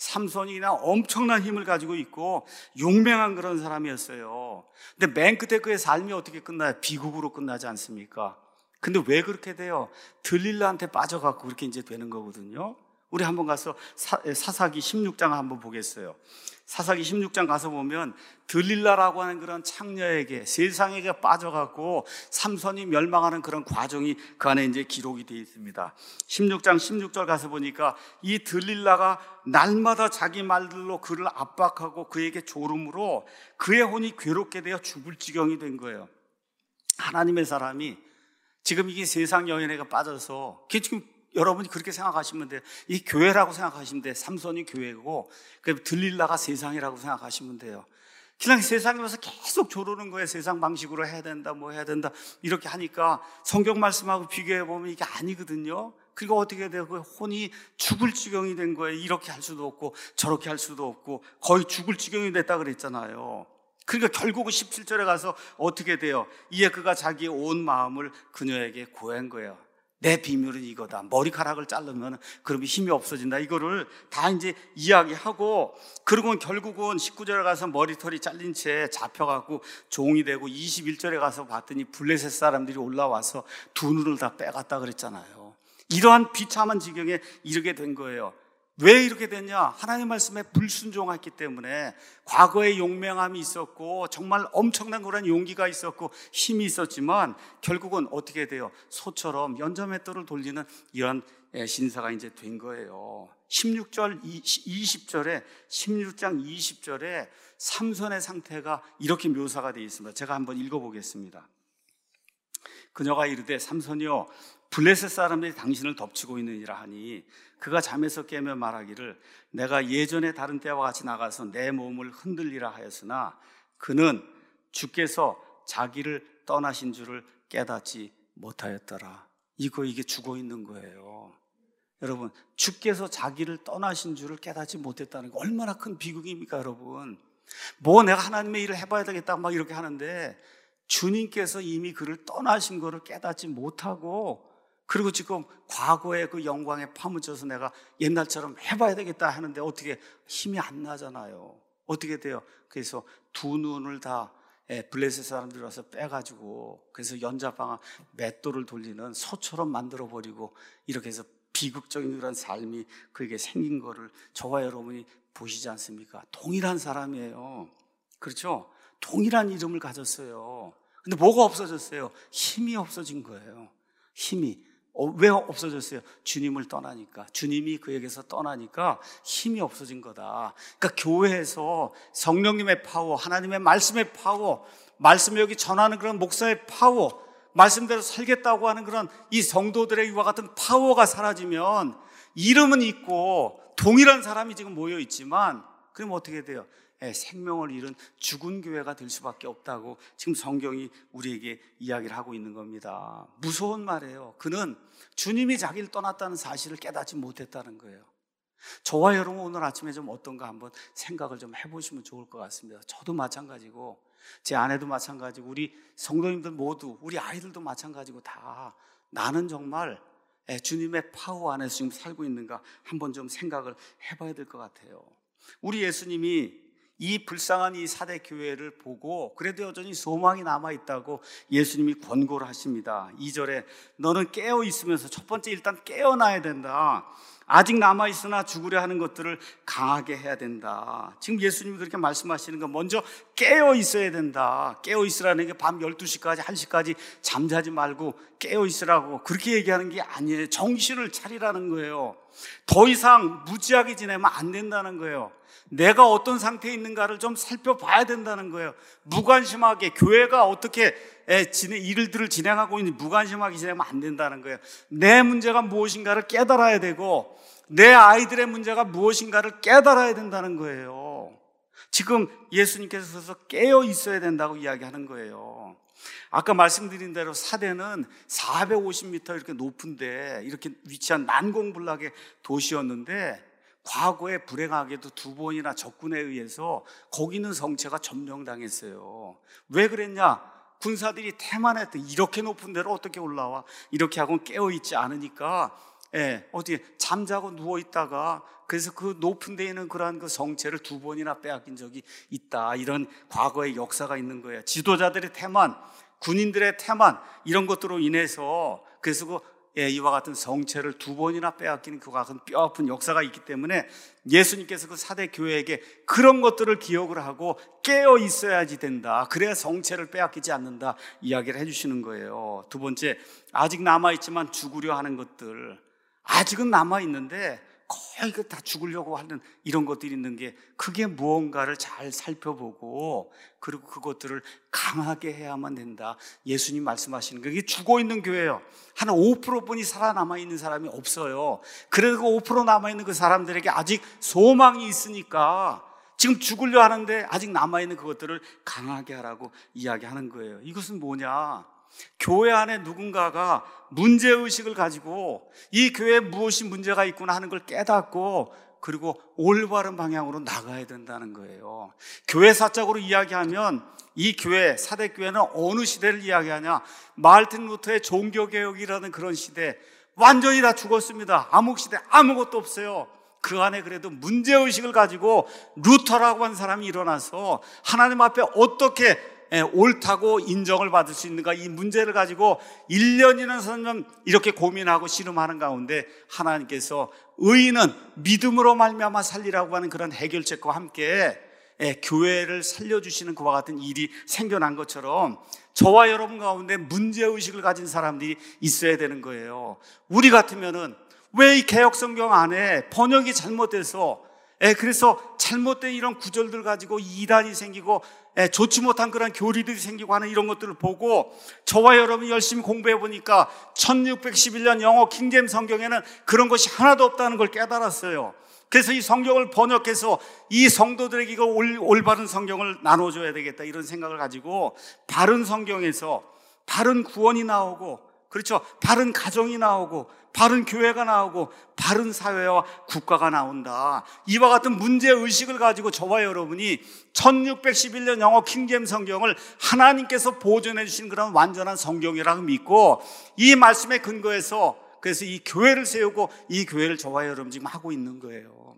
삼손이 그냥 엄청난 힘을 가지고 있고 용맹한 그런 사람이었어요. 근데 맨 끝에 그의 삶이 어떻게 끝나요? 비극으로 끝나지 않습니까? 근데 왜 그렇게 돼요? 들릴라한테 빠져갖고 그렇게 이제 되는 거거든요. 우리 한번 가서 사, 사사기 십육 장 한번 보겠어요. 사사기 십육 장 가서 보면 들릴라라고 하는 그런 창녀에게, 세상에게 빠져갖고 삼손이 멸망하는 그런 과정이 그 안에 이제 기록이 되어 있습니다. 십육 장 십육 절 가서 보니까 이 들릴라가 날마다 자기 말들로 그를 압박하고 그에게 조름으로 그의 혼이 괴롭게 되어 죽을 지경이 된 거예요. 하나님의 사람이 지금 이게 세상 여인에게 빠져서, 지금 여러분이 그렇게 생각하시면 돼요. 이 교회라고 생각하시면 돼요. 삼손이 교회고 들릴라가 세상이라고 생각하시면 돼요. 그냥 세상에 와서 계속 조르는 거예요. 세상 방식으로 해야 된다, 뭐 해야 된다 이렇게 하니까 성경 말씀하고 비교해 보면 이게 아니거든요. 그리고 어떻게 돼요? 그 혼이 죽을 지경이 된 거예요. 이렇게 할 수도 없고 저렇게 할 수도 없고 거의 죽을 지경이 됐다 그랬잖아요. 그러니까 결국은 십칠 절에 가서 어떻게 돼요? 이에 그가 자기의 온 마음을 그녀에게 고한 거예요. 내 비밀은 이거다. 머리카락을 자르면 그러면 힘이 없어진다. 이거를 다 이제 이야기하고, 그리고 결국은 십구 절에 가서 머리털이 잘린 채 잡혀갖고 종이 되고, 이십일 절에 가서 봤더니 블레셋 사람들이 올라와서 두 눈을 다 빼갔다 그랬잖아요. 이러한 비참한 지경에 이르게 된 거예요. 왜 이렇게 됐냐? 하나님 말씀에 불순종했기 때문에. 과거에 용맹함이 있었고 정말 엄청난 그런 용기가 있었고 힘이 있었지만 결국은 어떻게 돼요? 소처럼 연자맷돌을 돌리는 이런 신사가 이제 된 거예요. 십육 절, 이십 절에, 십육 장 이십 절에 삼손의 상태가 이렇게 묘사가 되어 있습니다. 제가 한번 읽어보겠습니다. 그녀가 이르되 삼손이여, 블레셋 사람들이 당신을 덮치고 있느니라 하니 그가 잠에서 깨며 말하기를 내가 예전에 다른 때와 같이 나가서 내 몸을 흔들리라 하였으나 그는 주께서 자기를 떠나신 줄을 깨닫지 못하였더라. 이거 이게 죽어 있는 거예요. 여러분, 주께서 자기를 떠나신 줄을 깨닫지 못했다는 거 얼마나 큰 비극입니까? 여러분, 뭐 내가 하나님의 일을 해봐야 되겠다 막 이렇게 하는데 주님께서 이미 그를 떠나신 거를 깨닫지 못하고, 그리고 지금 과거의 그 영광에 파묻혀서 내가 옛날처럼 해봐야 되겠다 하는데 어떻게 힘이 안 나잖아요. 어떻게 돼요? 그래서 두 눈을 다 블레셋 사람들이 와서 빼가지고, 그래서 연자방아 맷돌을 돌리는 소처럼 만들어버리고, 이렇게 해서 비극적인 그런 삶이 그에게 생긴 거를 저와 여러분이 보시지 않습니까? 동일한 사람이에요. 그렇죠? 동일한 이름을 가졌어요. 근데 뭐가 없어졌어요? 힘이 없어진 거예요. 힘이. 어, 왜 없어졌어요? 주님을 떠나니까. 주님이 그에게서 떠나니까 힘이 없어진 거다. 그러니까 교회에서 성령님의 파워, 하나님의 말씀의 파워, 말씀을 여기 전하는 그런 목사의 파워, 말씀대로 살겠다고 하는 그런 이 성도들의 이와 같은 파워가 사라지면 이름은 있고 동일한 사람이 지금 모여 있지만, 그럼 어떻게 돼요? 예, 생명을 잃은 죽은 교회가 될 수밖에 없다고 지금 성경이 우리에게 이야기를 하고 있는 겁니다. 무서운 말이에요. 그는 주님이 자기를 떠났다는 사실을 깨닫지 못했다는 거예요. 저와 여러분 오늘 아침에 좀 어떤가 한번 생각을 좀 해보시면 좋을 것 같습니다. 저도 마찬가지고 제 아내도 마찬가지고 우리 성도님들 모두, 우리 아이들도 마찬가지고 다 나는 정말 주님의 파워 안에서 지금 살고 있는가 한번 좀 생각을 해봐야 될 것 같아요. 우리 예수님이 이 불쌍한 이 사대 교회를 보고 그래도 여전히 소망이 남아있다고 예수님이 권고를 하십니다. 이 절에 너는 깨어 있으면서, 첫 번째 일단 깨어나야 된다. 아직 남아있으나 죽으려 하는 것들을 강하게 해야 된다. 지금 예수님이 그렇게 말씀하시는 건 먼저 깨어 있어야 된다. 깨어 있으라는 게 밤 열두 시까지 한 시까지 잠자지 말고 깨어 있으라고 그렇게 얘기하는 게 아니에요. 정신을 차리라는 거예요. 더 이상 무지하게 지내면 안 된다는 거예요. 내가 어떤 상태에 있는가를 좀 살펴봐야 된다는 거예요. 무관심하게 교회가 어떻게 일들을 진행하고 있는지 무관심하게 지내면 안 된다는 거예요. 내 문제가 무엇인가를 깨달아야 되고 내 아이들의 문제가 무엇인가를 깨달아야 된다는 거예요. 지금 예수님께서 깨어 있어야 된다고 이야기하는 거예요. 아까 말씀드린 대로 사대는 사백오십 미터 이렇게 높은데 이렇게 위치한 난공불락의 도시였는데 과거에 불행하게도 두 번이나 적군에 의해서 거기 있는 성체가 점령당했어요. 왜 그랬냐? 군사들이 태만했대. 이렇게 높은 데로 어떻게 올라와? 이렇게 하고는 깨어있지 않으니까 예, 어디 잠자고 누워 있다가 그래서 그 높은 데 있는 그러한 그 성체를 두 번이나 빼앗긴 적이 있다. 이런 과거의 역사가 있는 거예요. 지도자들의 태만, 군인들의 태만 이런 것들로 인해서 그래서 그 예, 이와 같은 성체를 두 번이나 빼앗기는 그와 같은 뼈아픈 역사가 있기 때문에 예수님께서 그 사대 교회에게 그런 것들을 기억을 하고 깨어 있어야지 된다. 그래야 성체를 빼앗기지 않는다. 이야기를 해주시는 거예요. 두 번째, 아직 남아있지만 죽으려 하는 것들. 아직은 남아있는데 거의 다 죽으려고 하는 이런 것들이 있는 게 그게 무언가를 잘 살펴보고 그리고 그것들을 강하게 해야만 된다. 예수님 말씀하시는 게 이게 죽어있는 교회예요. 한 오 퍼센트뿐이 살아남아있는 사람이 없어요. 그래도 오 퍼센트 남아있는 그 사람들에게 아직 소망이 있으니까 지금 죽으려 하는데 아직 남아있는 그것들을 강하게 하라고 이야기하는 거예요. 이것은 뭐냐? 교회 안에 누군가가 문제의식을 가지고 이 교회에 무엇이 문제가 있구나 하는 걸 깨닫고 그리고 올바른 방향으로 나가야 된다는 거예요. 교회 사적으로 이야기하면 이 교회, 사대교회는 어느 시대를 이야기하냐? 마르틴 루터의 종교개혁이라는 그런 시대, 완전히 다 죽었습니다. 암흑 시대 아무것도 없어요. 그 안에 그래도 문제의식을 가지고 루터라고 하는 사람이 일어나서 하나님 앞에 어떻게 옳다고 인정을 받을 수 있는가, 이 문제를 가지고 일 년이나 선년 이렇게 고민하고 씨름하는 가운데 하나님께서 의인은 믿음으로 말미암아 살리라고 하는 그런 해결책과 함께 교회를 살려주시는 그와 같은 일이 생겨난 것처럼 저와 여러분 가운데 문제의식을 가진 사람들이 있어야 되는 거예요. 우리 같으면은 왜 이 개혁성경 안에 번역이 잘못돼서 그래서 잘못된 이런 구절들 가지고 이단이 생기고 좋지 못한 그런 교리들이 생기고 하는 이런 것들을 보고 저와 여러분이 열심히 공부해 보니까 천육백십일 년 영어 킹제임스 성경에는 그런 것이 하나도 없다는 걸 깨달았어요. 그래서 이 성경을 번역해서 이 성도들에게 이거 올, 올바른 성경을 나눠줘야 되겠다 이런 생각을 가지고 바른 성경에서 바른 구원이 나오고, 그렇죠, 바른 가정이 나오고 바른 교회가 나오고 바른 사회와 국가가 나온다. 이와 같은 문제의식을 가지고 저와 여러분이 천육백십일 년 영어 킹제임스 성경을 하나님께서 보존해 주신 그런 완전한 성경이라고 믿고 이 말씀에 근거해서 그래서 이 교회를 세우고 이 교회를 저와 여러분 지금 하고 있는 거예요.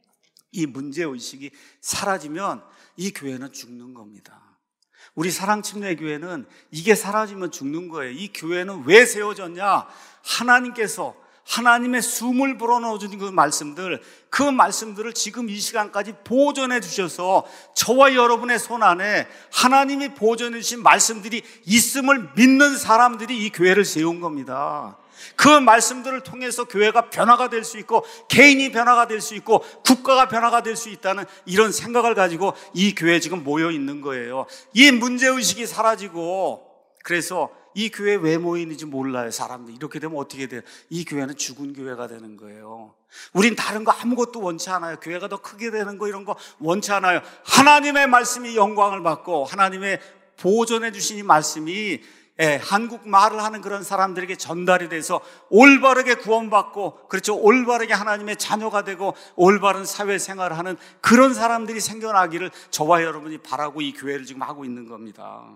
이 문제의식이 사라지면 이 교회는 죽는 겁니다. 우리 사랑침례교회는 이게 사라지면 죽는 거예요. 이 교회는 왜 세워졌냐? 하나님께서 하나님의 숨을 불어넣어 주신 그 말씀들, 그 말씀들을 지금 이 시간까지 보존해 주셔서 저와 여러분의 손 안에 하나님이 보존해 주신 말씀들이 있음을 믿는 사람들이 이 교회를 세운 겁니다. 그 말씀들을 통해서 교회가 변화가 될 수 있고 개인이 변화가 될 수 있고 국가가 변화가 될 수 있다는 이런 생각을 가지고 이 교회에 지금 모여 있는 거예요. 이 문제의식이 사라지고 그래서 이 교회에 왜 모이는지 몰라요. 사람들이 이렇게 되면 어떻게 돼요? 이 교회는 죽은 교회가 되는 거예요. 우린 다른 거 아무것도 원치 않아요. 교회가 더 크게 되는 거 이런 거 원치 않아요. 하나님의 말씀이 영광을 받고 하나님의 보존해 주신 이 말씀이 예, 한국말을 하는 그런 사람들에게 전달이 돼서 올바르게 구원받고, 그렇죠, 올바르게 하나님의 자녀가 되고 올바른 사회생활을 하는 그런 사람들이 생겨나기를 저와 여러분이 바라고 이 교회를 지금 하고 있는 겁니다.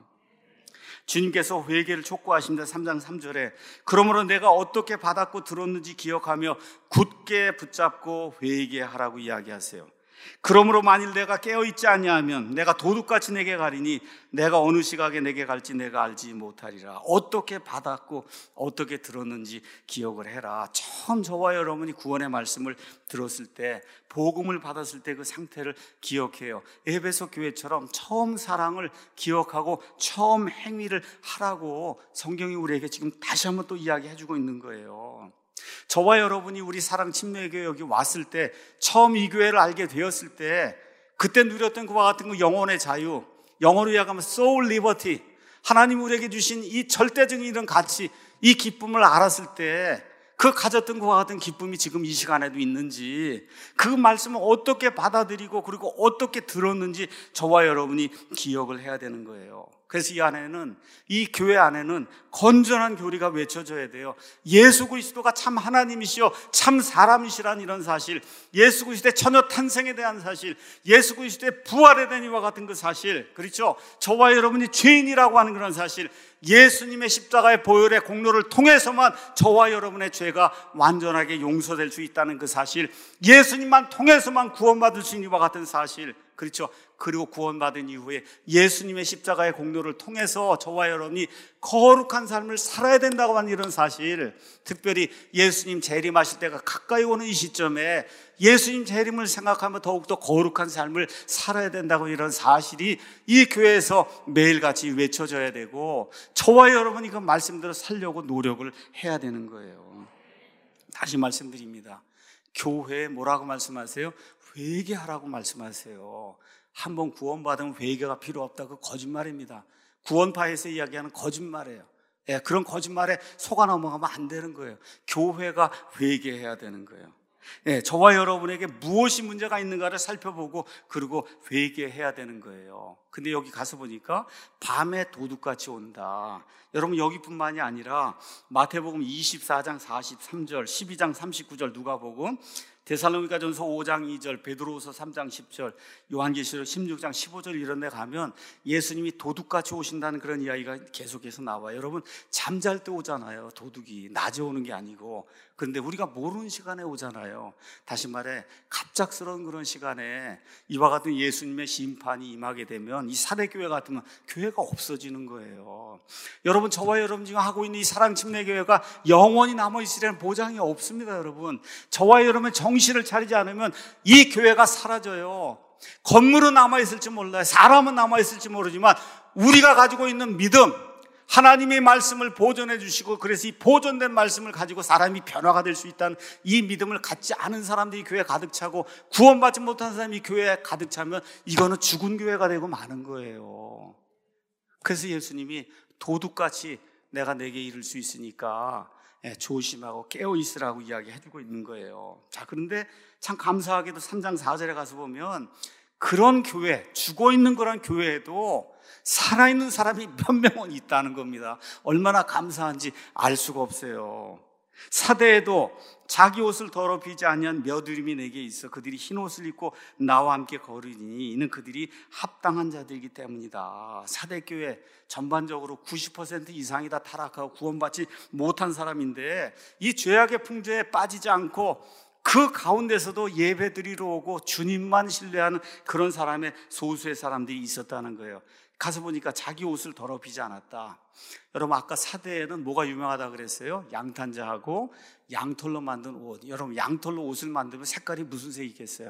주님께서 회개를 촉구하십니다. 삼 장 삼 절에 그러므로 내가 어떻게 받았고 들었는지 기억하며 굳게 붙잡고 회개하라고 이야기하세요. 그러므로 만일 내가 깨어있지 아니하면 내가 도둑같이 내게 가리니 내가 어느 시각에 내게 갈지 내가 알지 못하리라. 어떻게 받았고 어떻게 들었는지 기억을 해라. 처음 저와 여러분이 구원의 말씀을 들었을 때, 복음을 받았을 때 그 상태를 기억해요. 에베소 교회처럼 처음 사랑을 기억하고 처음 행위를 하라고 성경이 우리에게 지금 다시 한번 또 이야기해주고 있는 거예요. 저와 여러분이 우리 사랑 침례교회 여기 왔을 때, 처음 이 교회를 알게 되었을 때 그때 누렸던 그와 같은 그 영혼의 자유, 영어로 이야기하면 soul liberty, 하나님 우리에게 주신 이 절대적인 이런 가치, 이 기쁨을 알았을 때 그 가졌던 그와 같은 기쁨이 지금 이 시간에도 있는지, 그 말씀을 어떻게 받아들이고 그리고 어떻게 들었는지 저와 여러분이 기억을 해야 되는 거예요. 그래서 이 안에는, 이 교회 안에는 건전한 교리가 외쳐져야 돼요. 예수 그리스도가 참 하나님이시요 참 사람이시란 이런 사실, 예수 그리스도의 처녀 탄생에 대한 사실, 예수 그리스도의 부활에 대한 이와 같은 그 사실, 그렇죠? 저와 여러분이 죄인이라고 하는 그런 사실, 예수님의 십자가의 보혈의 공로를 통해서만 저와 여러분의 죄가 완전하게 용서될 수 있다는 그 사실, 예수님만 통해서만 구원받을 수 있는 이와 같은 사실, 그렇죠? 그리고 구원받은 이후에 예수님의 십자가의 공로를 통해서 저와 여러분이 거룩한 삶을 살아야 된다고 하는 이런 사실, 특별히 예수님 재림하실 때가 가까이 오는 이 시점에 예수님 재림을 생각하면 더욱더 거룩한 삶을 살아야 된다고 이런 사실이 이 교회에서 매일같이 외쳐져야 되고, 저와 여러분이 그 말씀대로 살려고 노력을 해야 되는 거예요. 다시 말씀드립니다. 교회에 뭐라고 말씀하세요? 회개하라고 말씀하세요. 한번 구원받으면 회개가 필요 없다, 그 거짓말입니다. 구원파에서 이야기하는 거짓말이에요. 예, 그런 거짓말에 속아 넘어가면 안 되는 거예요. 교회가 회개해야 되는 거예요. 예, 저와 여러분에게 무엇이 문제가 있는가를 살펴보고 그리고 회개해야 되는 거예요. 근데 여기 가서 보니까 밤에 도둑같이 온다. 여러분, 여기뿐만이 아니라 마태복음 이십사 장 사십삼 절, 십이 장 삼십구 절, 누가복음, 데살로니가전서 오 장 이 절, 베드로후서 삼 장 십 절, 요한계시록 십육 장 십오 절 이런 데 가면 예수님이 도둑같이 오신다는 그런 이야기가 계속해서 나와요. 여러분, 잠잘 때 오잖아요. 도둑이 낮에 오는 게 아니고. 그런데 우리가 모르는 시간에 오잖아요. 다시 말해 갑작스러운 그런 시간에 이와 같은 예수님의 심판이 임하게 되면 이 사대교회 같으면 교회가 없어지는 거예요. 여러분, 저와 여러분 지금 하고 있는 이 사랑침례교회가 영원히 남아있으려는 보장이 없습니다. 여러분, 저와 여러분의 정신을 차리지 않으면 이 교회가 사라져요. 건물은 남아있을지 몰라요. 사람은 남아있을지 모르지만 우리가 가지고 있는 믿음, 하나님의 말씀을 보존해 주시고, 그래서 이 보존된 말씀을 가지고 사람이 변화가 될 수 있다는 이 믿음을 갖지 않은 사람들이 교회에 가득 차고, 구원받지 못한 사람이 교회에 가득 차면 이거는 죽은 교회가 되고 마는 거예요. 그래서 예수님이 도둑같이 내가 내게 이를 수 있으니까 조심하고 깨어 있으라고 이야기해 주고 있는 거예요. 자, 그런데 참 감사하게도 삼 장 사 절에 가서 보면 그런 교회, 죽어 있는 그런 교회에도 살아있는 사람이 몇 명은 있다는 겁니다. 얼마나 감사한지 알 수가 없어요. 사대에도 자기 옷을 더럽히지 아니한 몇 이름이 내게 있어 그들이 흰 옷을 입고 나와 함께 걸으니 이는 그들이 합당한 자들이기 때문이다. 사대교회 전반적으로 구십 퍼센트 이상이 다 타락하고 구원받지 못한 사람인데, 이 죄악의 풍조에 빠지지 않고 그 가운데서도 예배드리러 오고 주님만 신뢰하는 그런 사람의 소수의 사람들이 있었다는 거예요. 가서 보니까 자기 옷을 더럽히지 않았다. 여러분, 아까 사대에는 뭐가 유명하다 그랬어요? 양탄자하고 양털로 만든 옷. 여러분, 양털로 옷을 만들면 색깔이 무슨 색이겠어요?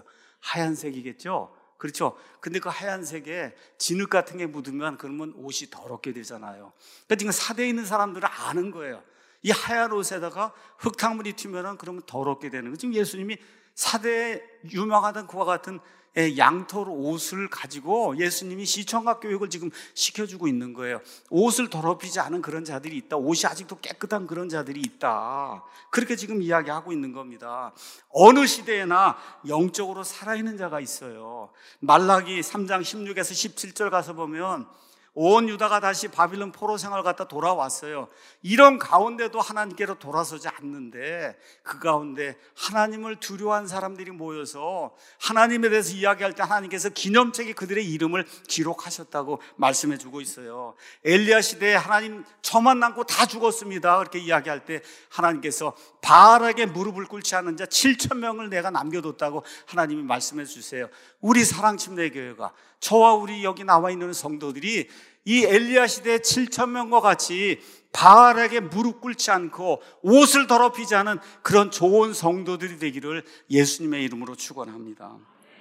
하얀색이겠죠? 그렇죠? 근데 그 하얀색에 진흙 같은 게 묻으면 그러면 옷이 더럽게 되잖아요. 그러니까 지금 사대에 있는 사람들은 아는 거예요. 이 하얀 옷에다가 흙탕물이 튀면은 그러면 더럽게 되는 거예요. 지금 예수님이 사대에 유명하던 그와 같은 양털 옷을 가지고 예수님이 시청각 교육을 지금 시켜주고 있는 거예요. 옷을 더럽히지 않은 그런 자들이 있다. 옷이 아직도 깨끗한 그런 자들이 있다. 그렇게 지금 이야기하고 있는 겁니다. 어느 시대에나 영적으로 살아있는 자가 있어요. 말라기 삼 장 십육에서 십칠 절 가서 보면 온 유다가 다시 바빌론 포로 생활 갔다 돌아왔어요. 이런 가운데도 하나님께로 돌아서지 않는데, 그 가운데 하나님을 두려워한 사람들이 모여서 하나님에 대해서 이야기할 때 하나님께서 기념책에 그들의 이름을 기록하셨다고 말씀해 주고 있어요. 엘리야 시대에 하나님 저만 남고 다 죽었습니다. 그렇게 이야기할 때 하나님께서 바알에게 무릎을 꿇지 않은 자 칠천 명을 내가 남겨뒀다고 하나님이 말씀해 주세요. 우리 사랑침례교회가, 저와 우리 여기 나와 있는 성도들이 이 엘리야 시대의 칠천 명과 같이 바알에게 무릎 꿇지 않고 옷을 더럽히지 않은 그런 좋은 성도들이 되기를 예수님의 이름으로 축원합니다.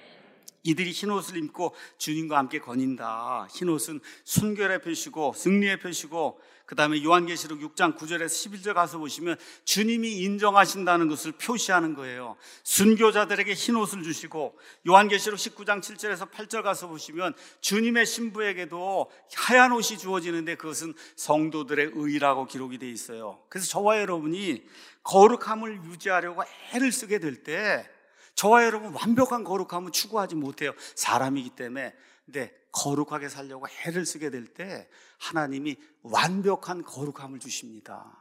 이들이 흰옷을 입고 주님과 함께 거닌다. 흰옷은 순결의 표시고 승리의 표시고, 그 다음에 요한계시록 육 장 구 절에서 십일 절 가서 보시면 주님이 인정하신다는 것을 표시하는 거예요. 순교자들에게 흰옷을 주시고, 요한계시록 십구 장 칠 절에서 팔 절 가서 보시면 주님의 신부에게도 하얀 옷이 주어지는데 그것은 성도들의 의라고 기록이 되어 있어요. 그래서 저와 여러분이 거룩함을 유지하려고 애를 쓰게 될 때, 저와 여러분 완벽한 거룩함은 추구하지 못해요. 사람이기 때문에. 근데 거룩하게 살려고 애를 쓰게 될 때 하나님이 완벽한 거룩함을 주십니다.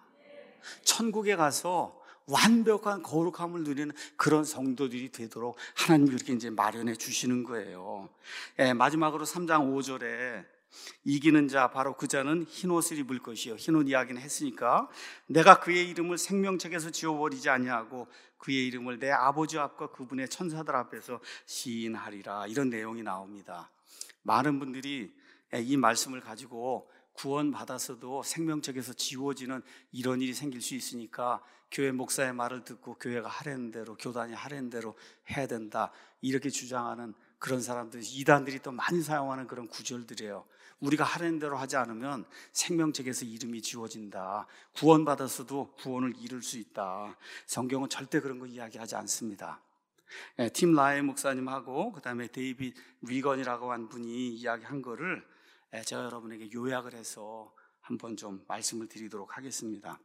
천국에 가서 완벽한 거룩함을 누리는 그런 성도들이 되도록 하나님이 그렇게 이제 마련해 주시는 거예요. 예, 마지막으로 삼 장 오 절에 이기는 자 바로 그 자는 흰 옷을 입을 것이요. 흰 옷 이야기는 했으니까 내가 그의 이름을 생명책에서 지워버리지 아니하고 그의 이름을 내 아버지 앞과 그분의 천사들 앞에서 시인하리라. 이런 내용이 나옵니다. 많은 분들이 이 말씀을 가지고 구원받았어도 생명책에서 지워지는 이런 일이 생길 수 있으니까 교회 목사의 말을 듣고 교회가 하라는 대로, 교단이 하라는 대로 해야 된다, 이렇게 주장하는 그런 사람들이, 이단들이 또 많이 사용하는 그런 구절들이에요. 우리가 하라는 대로 하지 않으면 생명책에서 이름이 지워진다, 구원받았어도 구원을 잃을 수 있다. 성경은 절대 그런 거 이야기하지 않습니다. 예, 팀 라이 목사님하고 그 다음에 데이빗 위건이라고 한 분이 이야기한 거를 제가 여러분에게 요약을 해서 한번 좀 말씀을 드리도록 하겠습니다.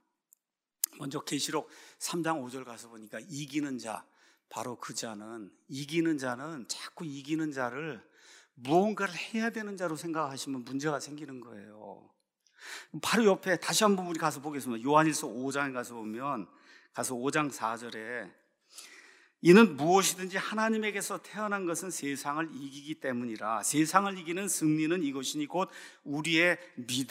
먼저 계시록 삼 장 오 절 가서 보니까 이기는 자, 바로 그 자는, 이기는 자는 자꾸 이기는 자를 무언가를 해야 되는 자로 생각하시면 문제가 생기는 거예요. 바로 옆에 다시 한번 우리 가서 보겠습니다. 요한일서 오 장에 가서 보면, 가서 오 장 사 절에 이는 무엇이든지 하나님에게서 태어난 것은 세상을 이기기 때문이라. 세상을 이기는 승리는 이것이니 곧 우리의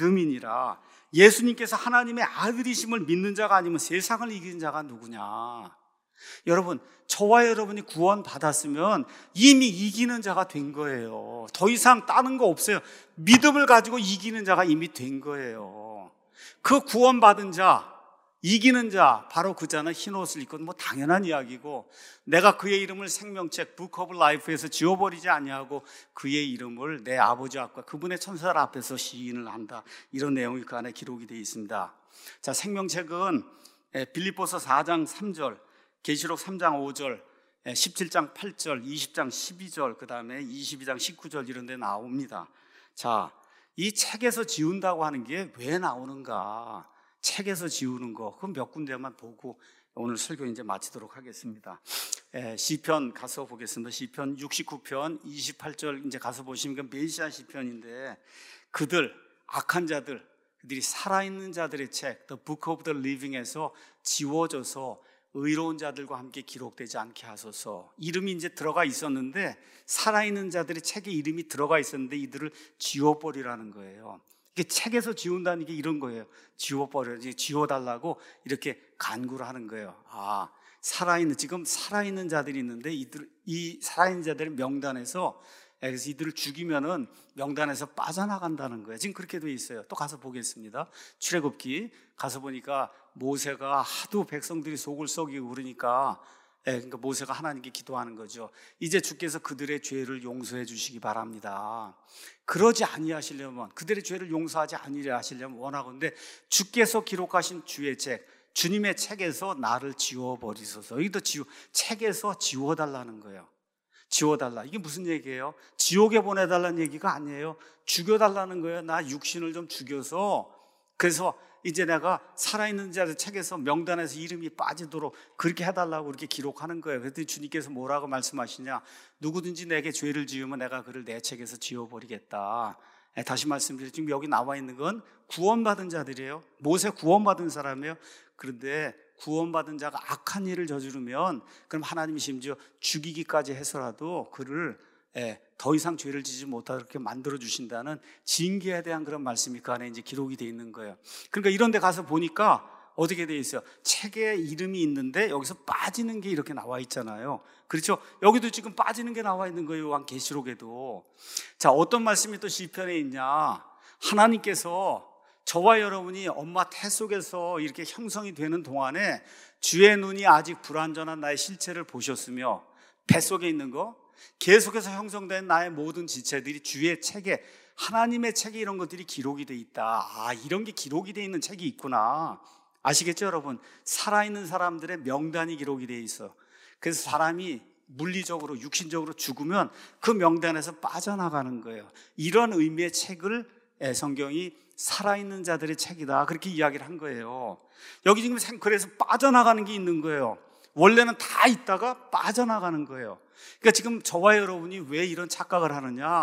믿음이니라. 예수님께서 하나님의 아들이심을 믿는 자가 아니면 세상을 이기는 자가 누구냐? 여러분, 저와 여러분이 구원 받았으면 이미 이기는 자가 된 거예요. 더 이상 다른 거 없어요. 믿음을 가지고 이기는 자가 이미 된 거예요. 그 구원받은 자, 이기는 자, 바로 그 자는 흰 옷을 입고, 뭐 당연한 이야기고, 내가 그의 이름을 생명책 Book of Life에서 지워버리지 아니하고 그의 이름을 내 아버지 앞과 그분의 천사들 앞에서 시인을 한다, 이런 내용이 그 안에 기록이 되어 있습니다. 자, 생명책은 빌립보서 사 장 삼 절, 계시록 삼 장 오 절, 십칠 장 팔 절, 이십 장 십이 절, 그 다음에 이십이 장 십구 절 이런 데 나옵니다. 자, 이 책에서 지운다고 하는 게 왜 나오는가? 책에서 지우는 거, 그 몇 군데만 보고 오늘 설교 이제 마치도록 하겠습니다. 에, 시편 가서 보겠습니다. 시편 육십구 편 이십팔 절 이제 가서 보시면 메시아 시편인데, 그들, 악한 자들, 그들이 살아있는 자들의 책, The Book of the Living에서 지워져서 의로운 자들과 함께 기록되지 않게 하소서. 이름이 이제 들어가 있었는데, 살아있는 자들의 책에 이름이 들어가 있었는데 이들을 지워버리라는 거예요. 이게 책에서 지운다는 게 이런 거예요. 지워버려, 지워달라고 이렇게 간구를 하는 거예요. 아, 살아있는, 지금 살아있는 자들이 있는데 이들, 이 살아있는 자들의 명단에서, 그래서 이들을 죽이면은 명단에서 빠져나간다는 거예요. 지금 그렇게 돼 있어요. 또 가서 보겠습니다. 출애굽기 가서 보니까 모세가 하도 백성들이 속을 썩이고 그러니까, 예, 그러니까 모세가 하나님께 기도하는 거죠. 이제 주께서 그들의 죄를 용서해 주시기 바랍니다. 그러지 아니하시려면, 그들의 죄를 용서하지 아니려 하시려면 원하건대 주께서 기록하신 주의 책, 주님의 책에서 나를 지워버리소서. 여기도 지워, 책에서 지워달라는 거예요. 지워달라. 이게 무슨 얘기예요? 지옥에 보내달라는 얘기가 아니에요. 죽여달라는 거예요. 나 육신을 좀 죽여서, 그래서 이제 내가 살아있는 자들 책에서 명단에서 이름이 빠지도록 그렇게 해달라고 그렇게 기록하는 거예요. 그랬더니 주님께서 뭐라고 말씀하시냐? 누구든지 내게 죄를 지으면 내가 그를 내 책에서 지워버리겠다. 다시 말씀드리죠. 지금 여기 나와 있는 건 구원받은 자들이에요. 모세 구원받은 사람이에요. 그런데 구원받은 자가 악한 일을 저지르면 그럼 하나님이 심지어 죽이기까지 해서라도 그를 예, 더 이상 죄를 지지 못하게 만들어 주신다는 징계에 대한 그런 말씀이 그 안에 이제 기록이 되어 있는 거예요. 그러니까 이런 데 가서 보니까 어떻게 되어 있어요? 책에 이름이 있는데 여기서 빠지는 게 이렇게 나와 있잖아요. 그렇죠? 여기도 지금 빠지는 게 나와 있는 거예요. 요한계시록에도. 자, 어떤 말씀이 또 시편에 있냐? 하나님께서 저와 여러분이 엄마 태 속에서 이렇게 형성이 되는 동안에 주의 눈이 아직 불완전한 나의 실체를 보셨으며, 뱃속에 있는 거, 계속해서 형성된 나의 모든 지체들이 주의 책에, 하나님의 책에 이런 것들이 기록이 돼 있다. 아, 이런 게 기록이 돼 있는 책이 있구나. 아시겠죠, 여러분? 살아있는 사람들의 명단이 기록이 돼 있어. 그래서 사람이 물리적으로, 육신적으로 죽으면 그 명단에서 빠져나가는 거예요. 이런 의미의 책을 성경이 살아있는 자들의 책이다, 그렇게 이야기를 한 거예요. 여기 지금 그래서 빠져나가는 게 있는 거예요. 원래는 다 있다가 빠져나가는 거예요. 그러니까 지금 저와 여러분이 왜 이런 착각을 하느냐?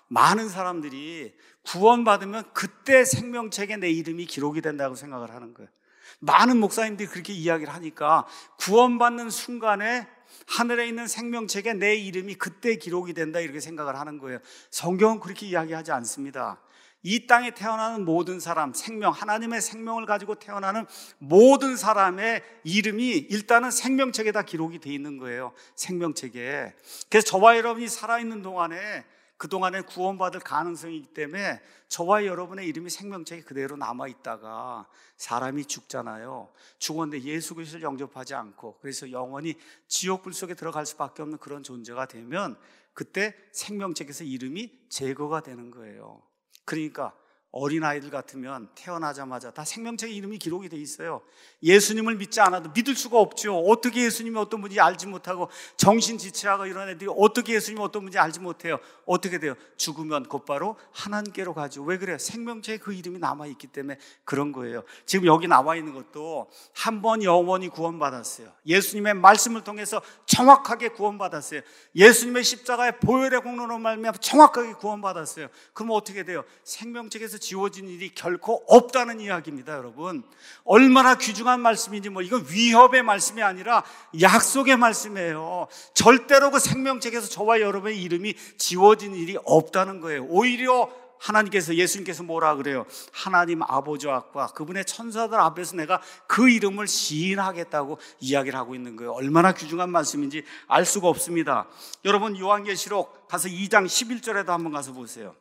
많은 사람들이 구원받으면 그때 생명책에 내 이름이 기록이 된다고 생각을 하는 거예요. 많은 목사님들이 그렇게 이야기를 하니까 구원받는 순간에 하늘에 있는 생명책에 내 이름이 그때 기록이 된다 이렇게 생각을 하는 거예요. 성경은 그렇게 이야기하지 않습니다. 이 땅에 태어나는 모든 사람, 생명, 하나님의 생명을 가지고 태어나는 모든 사람의 이름이 일단은 생명책에 다 기록이 돼 있는 거예요. 생명책에. 그래서 저와 여러분이 살아있는 동안에 그동안에 구원받을 가능성이 있기 때문에 저와 여러분의 이름이 생명책에 그대로 남아있다가 사람이 죽잖아요. 죽었는데 예수 그리스도를 영접하지 않고 그래서 영원히 지옥불 속에 들어갈 수밖에 없는 그런 존재가 되면 그때 생명책에서 이름이 제거가 되는 거예요. 그러니까 어린아이들 같으면 태어나자마자 다 생명책에 이름이 기록이 돼 있어요. 예수님을 믿지 않아도 믿을 수가 없죠. 어떻게 예수님이 어떤 분인지 알지 못하고 정신지체하고 이런 애들이 어떻게 예수님이 어떤 분인지 알지 못해요. 어떻게 돼요? 죽으면 곧바로 하나님께로 가죠. 왜 그래요? 생명책에 그 이름이 남아있기 때문에 그런 거예요. 지금 여기 나와 있는 것도 한 번 영원히 구원받았어요. 예수님의 말씀을 통해서 정확하게 구원받았어요. 예수님의 십자가의 보혈의 공로로 말미암아 정확하게 구원받았어요. 그럼 어떻게 돼요? 생명책에서 지워진 일이 결코 없다는 이야기입니다, 여러분. 얼마나 귀중한 말씀인지, 뭐 이건 위협의 말씀이 아니라 약속의 말씀이에요. 절대로 그 생명책에서 저와 여러분의 이름이 지워진 일이 없다는 거예요. 오히려 하나님께서, 예수님께서 뭐라 그래요? 하나님 아버지와 그분의 천사들 앞에서 내가 그 이름을 시인하겠다고 이야기를 하고 있는 거예요. 얼마나 귀중한 말씀인지 알 수가 없습니다. 여러분, 요한계시록 가서 이 장 십일 절에도 한번 가서 보세요.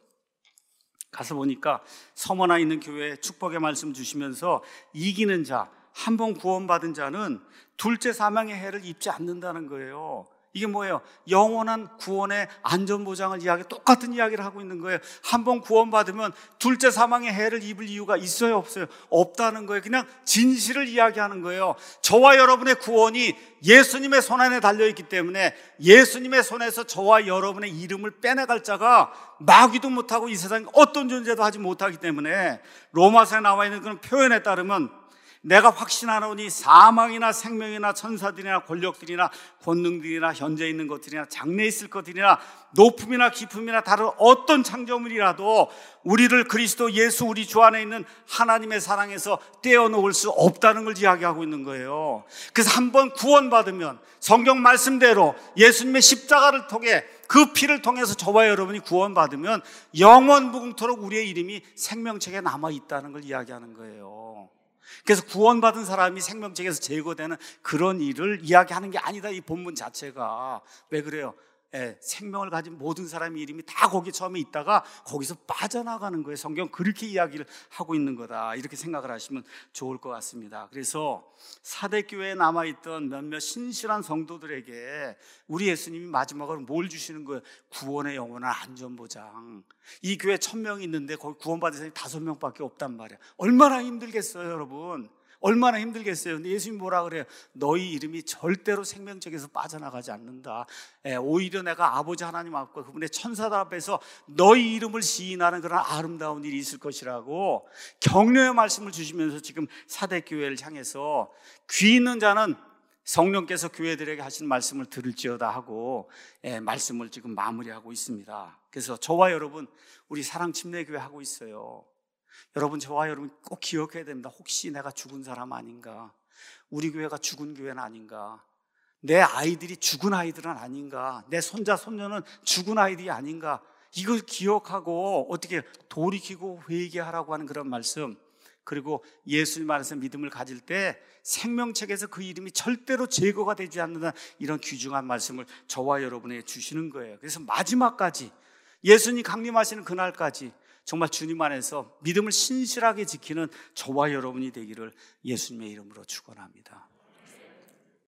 가서 보니까 서머나 있는 교회에 축복의 말씀 주시면서 이기는 자, 한 번 구원받은 자는 둘째 사망의 해를 입지 않는다는 거예요. 이게 뭐예요? 영원한 구원의 안전보장을 이야기, 똑같은 이야기를 하고 있는 거예요. 한 번 구원받으면 둘째 사망의 해를 입을 이유가 있어요, 없어요? 없다는 거예요. 그냥 진실을 이야기하는 거예요. 저와 여러분의 구원이 예수님의 손 안에 달려있기 때문에 예수님의 손에서 저와 여러분의 이름을 빼내갈 자가 마귀도 못하고 이 세상에 어떤 존재도 하지 못하기 때문에 로마서에 나와 있는 그런 표현에 따르면 내가 확신하노니 사망이나 생명이나 천사들이나 권력들이나 권능들이나 현재 있는 것들이나 장래 있을 것들이나 높음이나 깊음이나 다른 어떤 창조물이라도 우리를 그리스도 예수 우리 주 안에 있는 하나님의 사랑에서 떼어놓을 수 없다는 걸 이야기하고 있는 거예요. 그래서 한번 구원받으면 성경 말씀대로 예수님의 십자가를 통해 그 피를 통해서 저와 여러분이 구원받으면 영원무궁토록 우리의 이름이 생명책에 남아있다는 걸 이야기하는 거예요. 그래서 구원받은 사람이 생명책에서 제거되는 그런 일을 이야기하는 게 아니다, 이 본문 자체가. 왜 그래요? 예, 생명을 가진 모든 사람의 이름이 다 거기 처음에 있다가 거기서 빠져나가는 거예요. 성경 그렇게 이야기를 하고 있는 거다, 이렇게 생각을 하시면 좋을 것 같습니다. 그래서 사대교회에 남아있던 몇몇 신실한 성도들에게 우리 예수님이 마지막으로 뭘 주시는 거예요? 구원의 영원한 안전보장. 이 교회 천 명이 있는데 거기 구원받은 사람이 다섯 명밖에 없단 말이에요. 얼마나 힘들겠어요, 여러분. 얼마나 힘들겠어요. 근데 예수님이 뭐라 그래요? 너희 이름이 절대로 생명책에서 빠져나가지 않는다. 예, 오히려 내가 아버지 하나님 앞과 그분의 천사들 앞에서 너희 이름을 시인하는 그런 아름다운 일이 있을 것이라고 격려의 말씀을 주시면서 지금 사대교회를 향해서 귀 있는 자는 성령께서 교회들에게 하신 말씀을 들을지어다 하고 예, 말씀을 지금 마무리하고 있습니다. 그래서 저와 여러분, 우리 사랑침례교회 하고 있어요. 여러분, 저와 여러분 꼭 기억해야 됩니다. 혹시 내가 죽은 사람 아닌가? 우리 교회가 죽은 교회는 아닌가? 내 아이들이 죽은 아이들은 아닌가? 내 손자, 손녀는 죽은 아이들이 아닌가? 이걸 기억하고 어떻게 돌이키고 회개하라고 하는 그런 말씀, 그리고 예수님 안에서 믿음을 가질 때 생명책에서 그 이름이 절대로 제거가 되지 않는다, 이런 귀중한 말씀을 저와 여러분에게 주시는 거예요. 그래서 마지막까지, 예수님 강림하시는 그날까지 정말 주님 안에서 믿음을 신실하게 지키는 저와 여러분이 되기를 예수님의 이름으로 축원합니다.